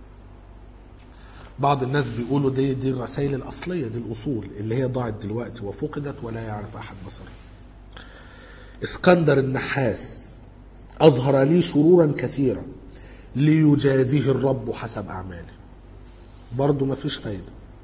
بعض الناس بيقولوا دي دي الرسائل الأصلية، دي الأصول اللي هي ضاعت دلوقتي وفقدت ولا يعرف أحد بصرها. اسكندر النحاس أظهر لي شرورا كثيرا ليجازيه الرب حسب أعماله، برضو ما فيش فايدة.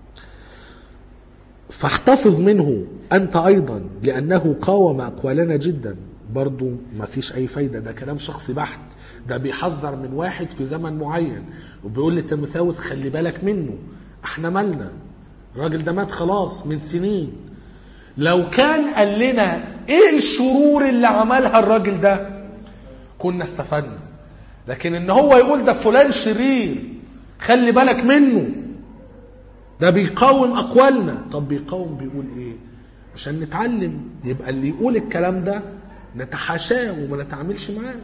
فاحتفظ منه أنت أيضا لأنه قاوم أقوالنا جدا، برضو ما فيش أي فايدة، ده كلام شخصي بحت، ده بيحذر من واحد في زمن معين وبيقول لتيموثاوس خلي بالك منه، احنا مالنا، الراجل ده مات خلاص من سنين. لو كان قال لنا ايه الشرور اللي عملها الراجل ده كنا استفدنا، لكن ان هو يقول ده فلان شرير خلي بالك منه، ده بيقاوم أقوالنا. طب بيقاوم بيقول إيه؟ عشان نتعلم، يبقى اللي يقول الكلام ده نتحاشاه وما نتعاملش معاه.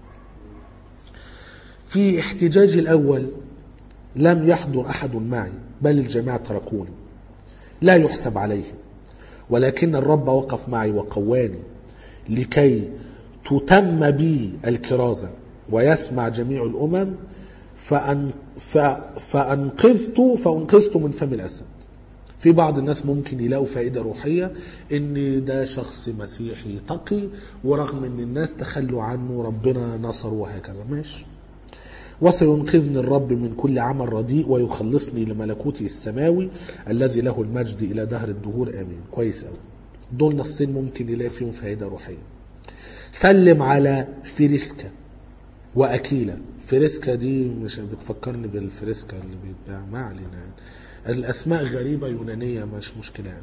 في احتجاجي الأول لم يحضر أحد معي بل الجميع تركوني، لا يحسب عليهم، ولكن الرب وقف معي وقواني لكي تتم بي الكرازة ويسمع جميع الأمم، فأن فأنقذت فأنقذت من فم الأسد. في بعض الناس ممكن يلاقوا فائدة روحية ان ده شخص مسيحي تقي ورغم ان الناس تخلوا عنه ربنا نصره وهكذا، ماشي. وسينقذني الرب من كل عمل رديء ويخلصني لملكوته السماوي الذي له المجد الى دهر الدهور امين. كويس قوي. دول نصين ممكن يلاقي فيهم فائدة روحية. سلم على فريسكا وأكيلا. فريسكا دي مش بتفكرني بالفريسكا اللي بيتباع، ما علينا يعني. الأسماء غريبة يونانية مش مشكلة يعني.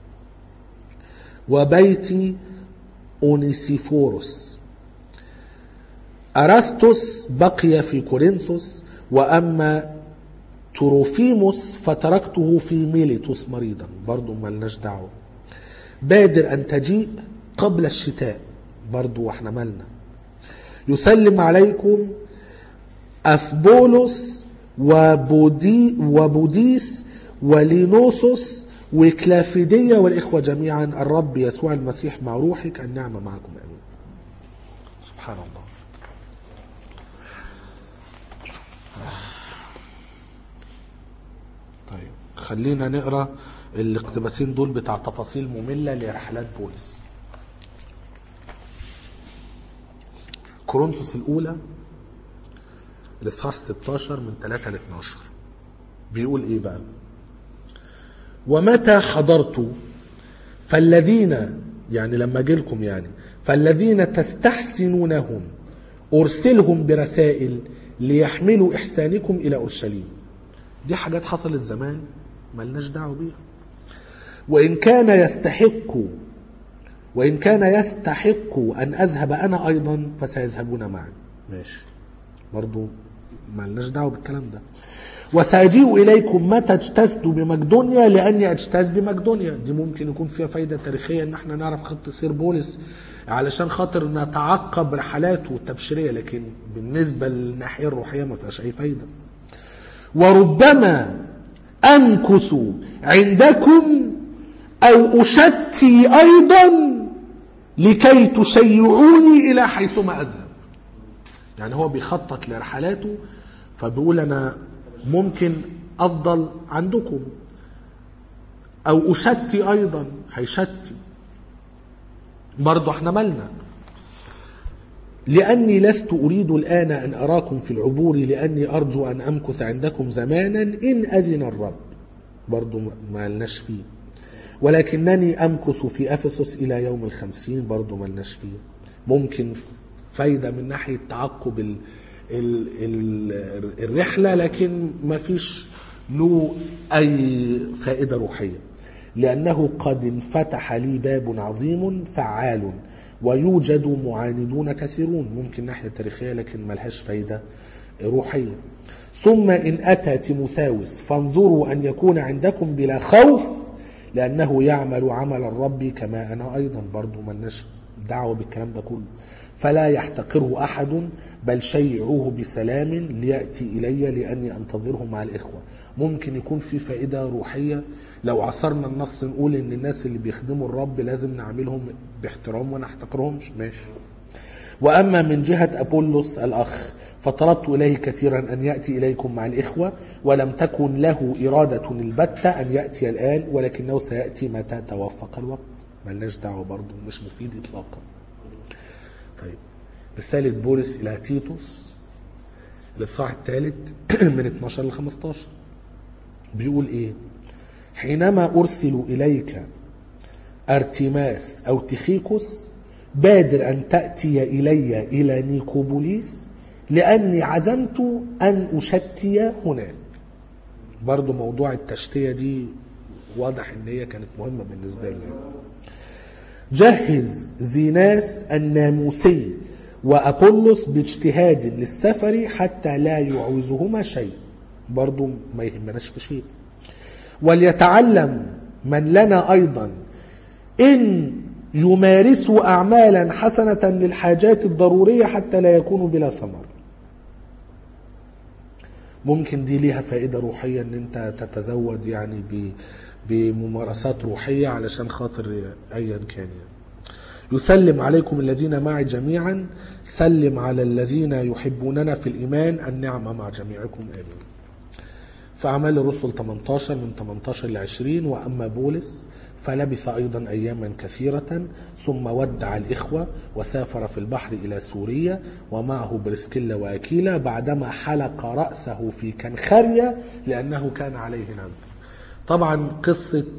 وبيتي أونيسيفوروس. أراستوس بقي في كورنثوس، وأما تروفيموس فتركته في ميليتوس مريضا. برضو ملناش دعوة. بادر أن تجيء قبل الشتاء. برضو واحنا مالنا. يسلم عليكم أفبولوس وبودي وبوديس ولينوسوس وكلافيدية والإخوة جميعا. الرب يسوع المسيح مع روحك، النعمة معكم. آمين. سبحان الله. طيب خلينا نقرأ الاقتباسين دول بتاع تفاصيل مملة لرحلات بولس. كورنثوس الأولى الإصحاح ستاشر من ثلاثة ل اثناشر بيقول إيه بقى؟ ومتى حضرت فالذين، يعني لما جيلكم يعني، فالذين تستحسنونهم أرسلهم برسائل ليحملوا إحسانكم إلى أورشليم. دي حاجات حصلت زمان ملناش دعوة بيها. وإن كان يستحق وإن كان يستحق أن أذهب أنا أيضا فسيذهبون معي. ماشي، برضو ملناش دعوة بالكلام ده. وسأجيء إليكم متى اجتزت بمقدونيا لأني اجتاز بمقدونيا. دي ممكن يكون فيها فايدة تاريخية إن احنا نعرف خط سير بولس علشان خاطر نتعقب رحلاته التبشيرية، لكن بالنسبة للناحية الروحية ما فيهاش أي فايدة. وربما أمكث عندكم أو أشتي أيضا لكي تشيعوني إلى حيثما أذهب. يعني هو بيخطط لرحلاته، فبيقول أنا ممكن أفضل عندكم أو أشتي أيضا. هيشتي برضو احنا مالنا. لأني لست أريد الآن أن أراكم في العبور، لأني أرجو أن أمكث عندكم زمانا إن أذن الرب. برضو ما لناش فيه. ولكنني أمكث في أفسس إلى يوم الخمسين. برضو ما لناش فيه. ممكن فايدة من ناحية تعقب ال ال ال الرحلة، لكن ما فيش له أي فائدة روحية، لأنه قد انفتح لي باب عظيم فعال ويوجد معاندون كثيرون. ممكن ناحية تاريخية لكن ملهاش فايدة روحية. ثم إن أتى تيموثاوس فانظروا أن يكون عندكم بلا خوف، لأنه يعمل عمل الرب كما أنا أيضا. برضو ملناش دعوة بالكلام ده كله. فلا يحتقره أحد بل شيعوه بسلام ليأتي إلي لأني أنتظره مع الإخوة. ممكن يكون في فائدة روحية لو عصرنا النص نقول إن الناس اللي بيخدموا الرب لازم نعملهم باحترام ونحتقرهمش. ماشي. وأما من جهة أبولس الأخ فطلبت إليه كثيرا أن يأتي إليكم مع الإخوة، ولم تكن له إرادة البتة أن يأتي الآن، ولكنه سيأتي متى توفق الوقت. ملناش دعوة، برضو مش مفيد إطلاقا. طيب رسالة بولس إلى تيتوس الإصحاح الثالث من اثناشر ل خمستاشر بيقول إيه؟ حينما أرسل إليك أرتيماس أو تيخيكوس بادر أن تأتي إلي إلى نيكوبوليس، لأني عزمت أن أشتي هناك. برضو موضوع التشتية دي واضح إن هي كانت مهمة بالنسبة لي. جهز زيناس الناموسي وأبولس باجتهاد للسفر حتى لا يعوزهما شيء. برضو ما يهمناش في شيء. وليتعلم من لنا أيضا إن يمارسوا أعمالا حسنة للحاجات الضرورية حتى لا يكونوا بلا ثمر. ممكن دي ليها فائدة روحية ان انت تتزود يعني بممارسات روحية علشان خاطر ايا كان يعني. يسلم عليكم الذين معي جميعا، سلم على الذين يحبوننا في الإيمان، النعمة مع جميعكم آمين. في أعمال الرسل ثمانية عشر من ثمانية عشر ل عشرين. وأما بولس فلبث أيضا أياما كثيرة ثم ودع الإخوة وسافر في البحر إلى سوريا ومعه برسكيلا وأكيلا، بعدما حلق رأسه في كنخرية لأنه كان عليه نذر. طبعا قصة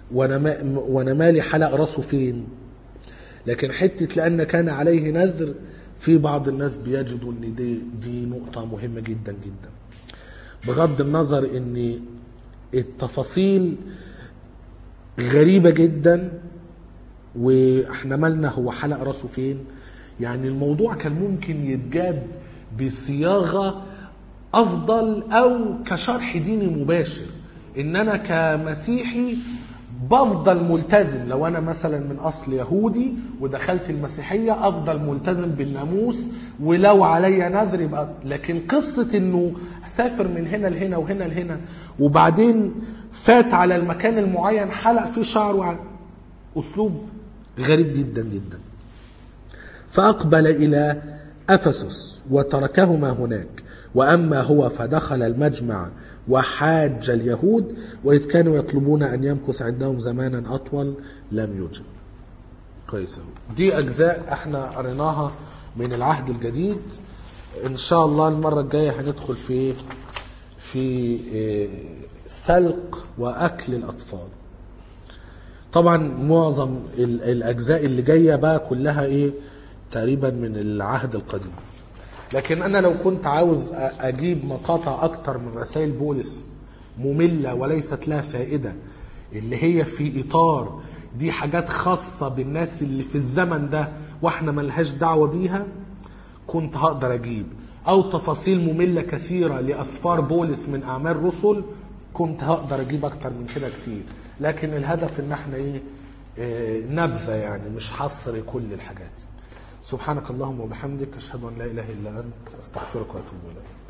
وانا ما وانا مالي حلق راسه فين. لكن حته لان كان عليه نذر، في بعض الناس بيجدوا ان دي دي نقطه مهمه جدا جدا، بغض النظر ان التفاصيل غريبه جدا واحنا مالنا هو حلق راسه فين. يعني الموضوع كان ممكن يتجاب بصياغه افضل او كشرح ديني مباشر، ان انا كمسيحي بفضل ملتزم، لو انا مثلا من اصل يهودي ودخلت المسيحيه افضل ملتزم بالناموس ولو عليا نذر يبقى. لكن قصه انه سافر من هنا لهنا وهنا لهنا وبعدين فات على المكان المعين حلق فيه شعره، اسلوب غريب جدا جدا. فاقبل الى افسس وتركهما هناك، واما هو فدخل المجمع وحاج اليهود، وإذ كانوا يطلبون أن يمكث عندهم زمانا أطول لم يوجد. كويس. دي أجزاء احنا قريناها من العهد الجديد. إن شاء الله المرة الجاية هندخل في في سلق وأكل الأطفال. طبعا معظم الأجزاء اللي جاية بقى كلها إيه تقريبا من العهد القديم. لكن أنا لو كنت عاوز أجيب مقاطع أكتر من رسائل بولس مملة وليست لها فائدة، اللي هي في إطار دي حاجات خاصة بالناس اللي في الزمن ده وإحنا ملهاش دعوة بيها، كنت هقدر أجيب. أو تفاصيل مملة كثيرة لأسفار بولس من أعمال رسل، كنت هقدر أجيب أكتر من كده كتير. لكن الهدف إن إحنا إيه, إيه نبذة، يعني مش حصر كل الحاجات. سبحانك اللهم وبحمدك، أشهد أن لا إله إلا أنت، أستغفرك وأتوب إليك.